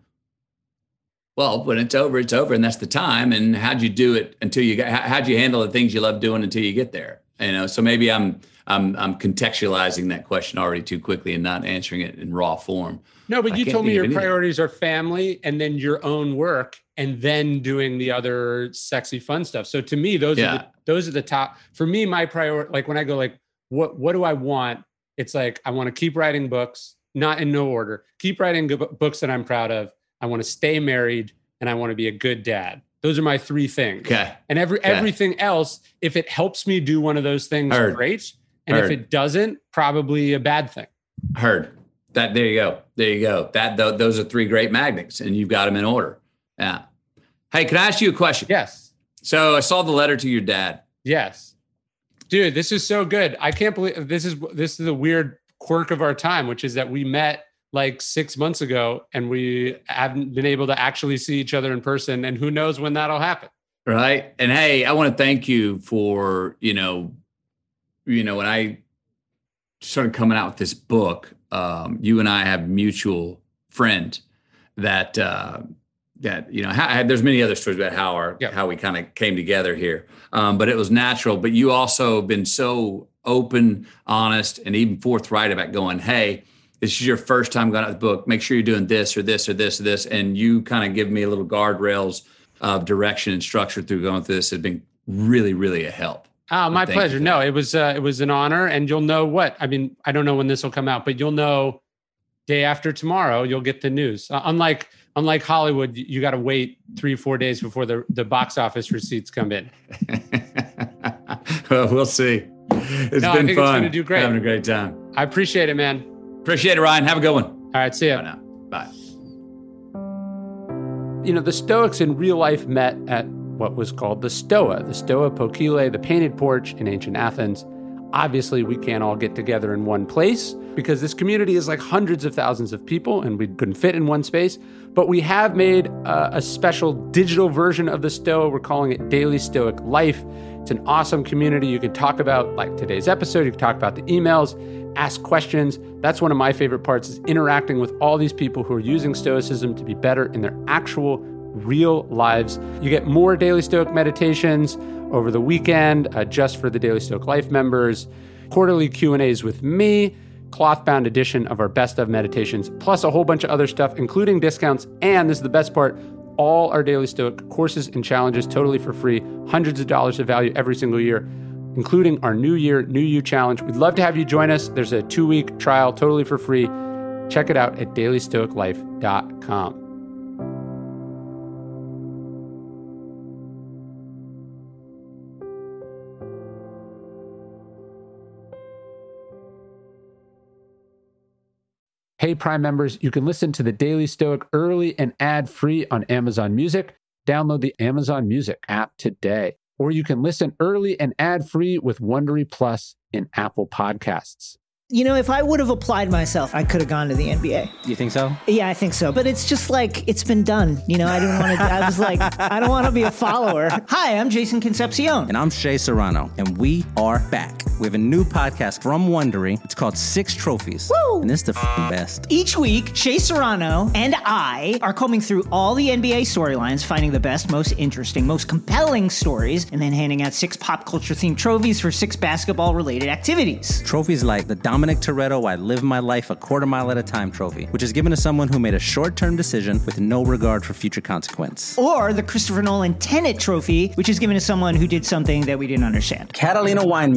well, when it's over, it's over. And that's the time. And how'd you do it until you got, how'd you handle the things you love doing until you get there? So maybe I'm contextualizing that question already too quickly and not answering it in raw form. No, but you told me your priorities are family and then your own work and then doing the other sexy fun stuff. So to me, those are the top. For me, my priority, like when I go like, what do I want? It's like, I want to keep writing books, not in no order, keep writing books that I'm proud of. I want to stay married and I want to be a good dad. Those are my three things. Okay. And everything else, if it helps me do one of those things, great. And if it doesn't, probably a bad thing. Heard. That there you go. Those are three great magnets, and you've got them in order. Yeah. Hey, can I ask you a question? Yes. So I saw the letter to your dad. Yes. Dude, this is so good. I can't believe this is a weird quirk of our time, which is that we met like 6 months ago and we haven't been able to actually see each other in person. And who knows when that'll happen. Right. And hey, I want to thank you for, when I started coming out with this book, you and I have a mutual friend that there's many other stories about how we kind of came together here. But it was natural. But you also have been so open, honest, and even forthright about going, hey, this is your first time going out with the book. Make sure you're doing this or this or this or this. And you kind of give me a little guardrails of direction and structure through going through this. Has been really, really a help. Oh, my pleasure. No, it was an honor. And you'll know I don't know when this will come out, but you'll know day after tomorrow, you'll get the news. Unlike Hollywood, you got to wait 3-4 days before the box office receipts come in. Well, we'll see. It's been fun. It's going to do great. Having a great time. I appreciate it, man. Appreciate it, Ryan. Have a good one. All right. See ya. Bye now. Bye. The Stoics in real life met at what was called the Stoa Poikile, the painted porch in ancient Athens. Obviously, we can't all get together in one place because this community is like hundreds of thousands of people and we couldn't fit in one space. But we have made a special digital version of the Stoa. We're calling it Daily Stoic Life. It's an awesome community. You can talk about, like today's episode, you can talk about the emails, ask questions. That's one of my favorite parts, is interacting with all these people who are using Stoicism to be better in their actual real lives. You get more Daily Stoic meditations over the weekend, just for the Daily Stoic Life members, quarterly Q&As with me, cloth-bound edition of our best of meditations, plus a whole bunch of other stuff, including discounts. And this is the best part, all our Daily Stoic courses and challenges totally for free, hundreds of dollars of value every single year, including our New Year, New You challenge. We'd love to have you join us. There's a 2-week trial totally for free. Check it out at dailystoiclife.com. Hey, Prime members, you can listen to the Daily Stoic early and ad-free on Amazon Music. Download the Amazon Music app today. Or you can listen early and ad-free with Wondery Plus in Apple Podcasts. If I would have applied myself, I could have gone to the NBA. You think so? Yeah, I think so. But it's just like, it's been done. I didn't want to, I was like, I don't want to be a follower. Hi, I'm Jason Concepcion. And I'm Shea Serrano. And we are back. We have a new podcast from Wondery. It's called Six Trophies. Woo! And it's the best. Each week, Shea Serrano and I are combing through all the NBA storylines, finding the best, most interesting, most compelling stories, and then handing out 6 pop culture-themed trophies for 6 basketball-related activities. Trophies like the Dominic Toretto I Live My Life a Quarter Mile at a Time trophy, which is given to someone who made a short-term decision with no regard for future consequence. Or the Christopher Nolan Tenet trophy, which is given to someone who did something that we didn't understand. Catalina Wine Mixer trophy,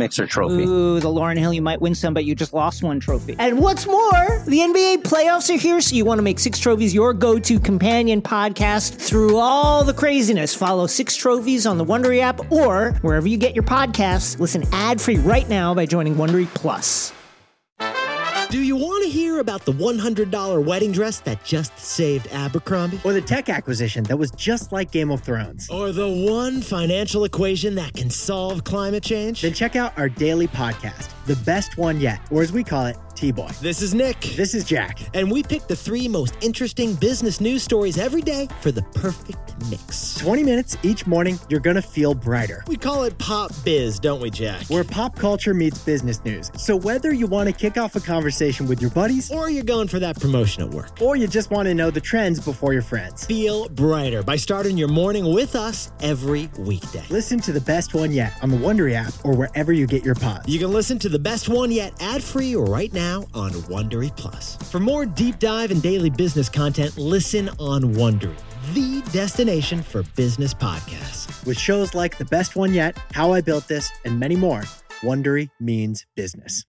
trophy. Ooh, the Lauryn Hill, you might win some, but you just lost one trophy. And what's more, the NBA playoffs are here, so you want to make Six Trophies your go-to companion podcast through all the craziness. Follow Six Trophies on the Wondery app or wherever you get your podcasts. Listen ad-free right now by joining Wondery Plus. Do you want to hear about the $100 wedding dress that just saved Abercrombie? Or the tech acquisition that was just like Game of Thrones? Or the one financial equation that can solve climate change? Then check out our daily podcast, The Best One Yet, or as we call it, T-Boy. This is Nick. This is Jack. And we pick the 3 most interesting business news stories every day for the perfect mix. 20 minutes each morning, you're going to feel brighter. We call it Pop Biz, don't we, Jack? Where pop culture meets business news. So whether you want to kick off a conversation with your buddies, or you're going for that promotion at work, or you just want to know the trends before your friends, feel brighter by starting your morning with us every weekday. Listen to The Best One Yet on the Wondery app or wherever you get your pods. You can listen to The Best One Yet ad-free right now on Wondery Plus. For more deep dive and daily business content, listen on Wondery, the destination for business podcasts. With shows like The Best One Yet, How I Built This, and many more, Wondery means business.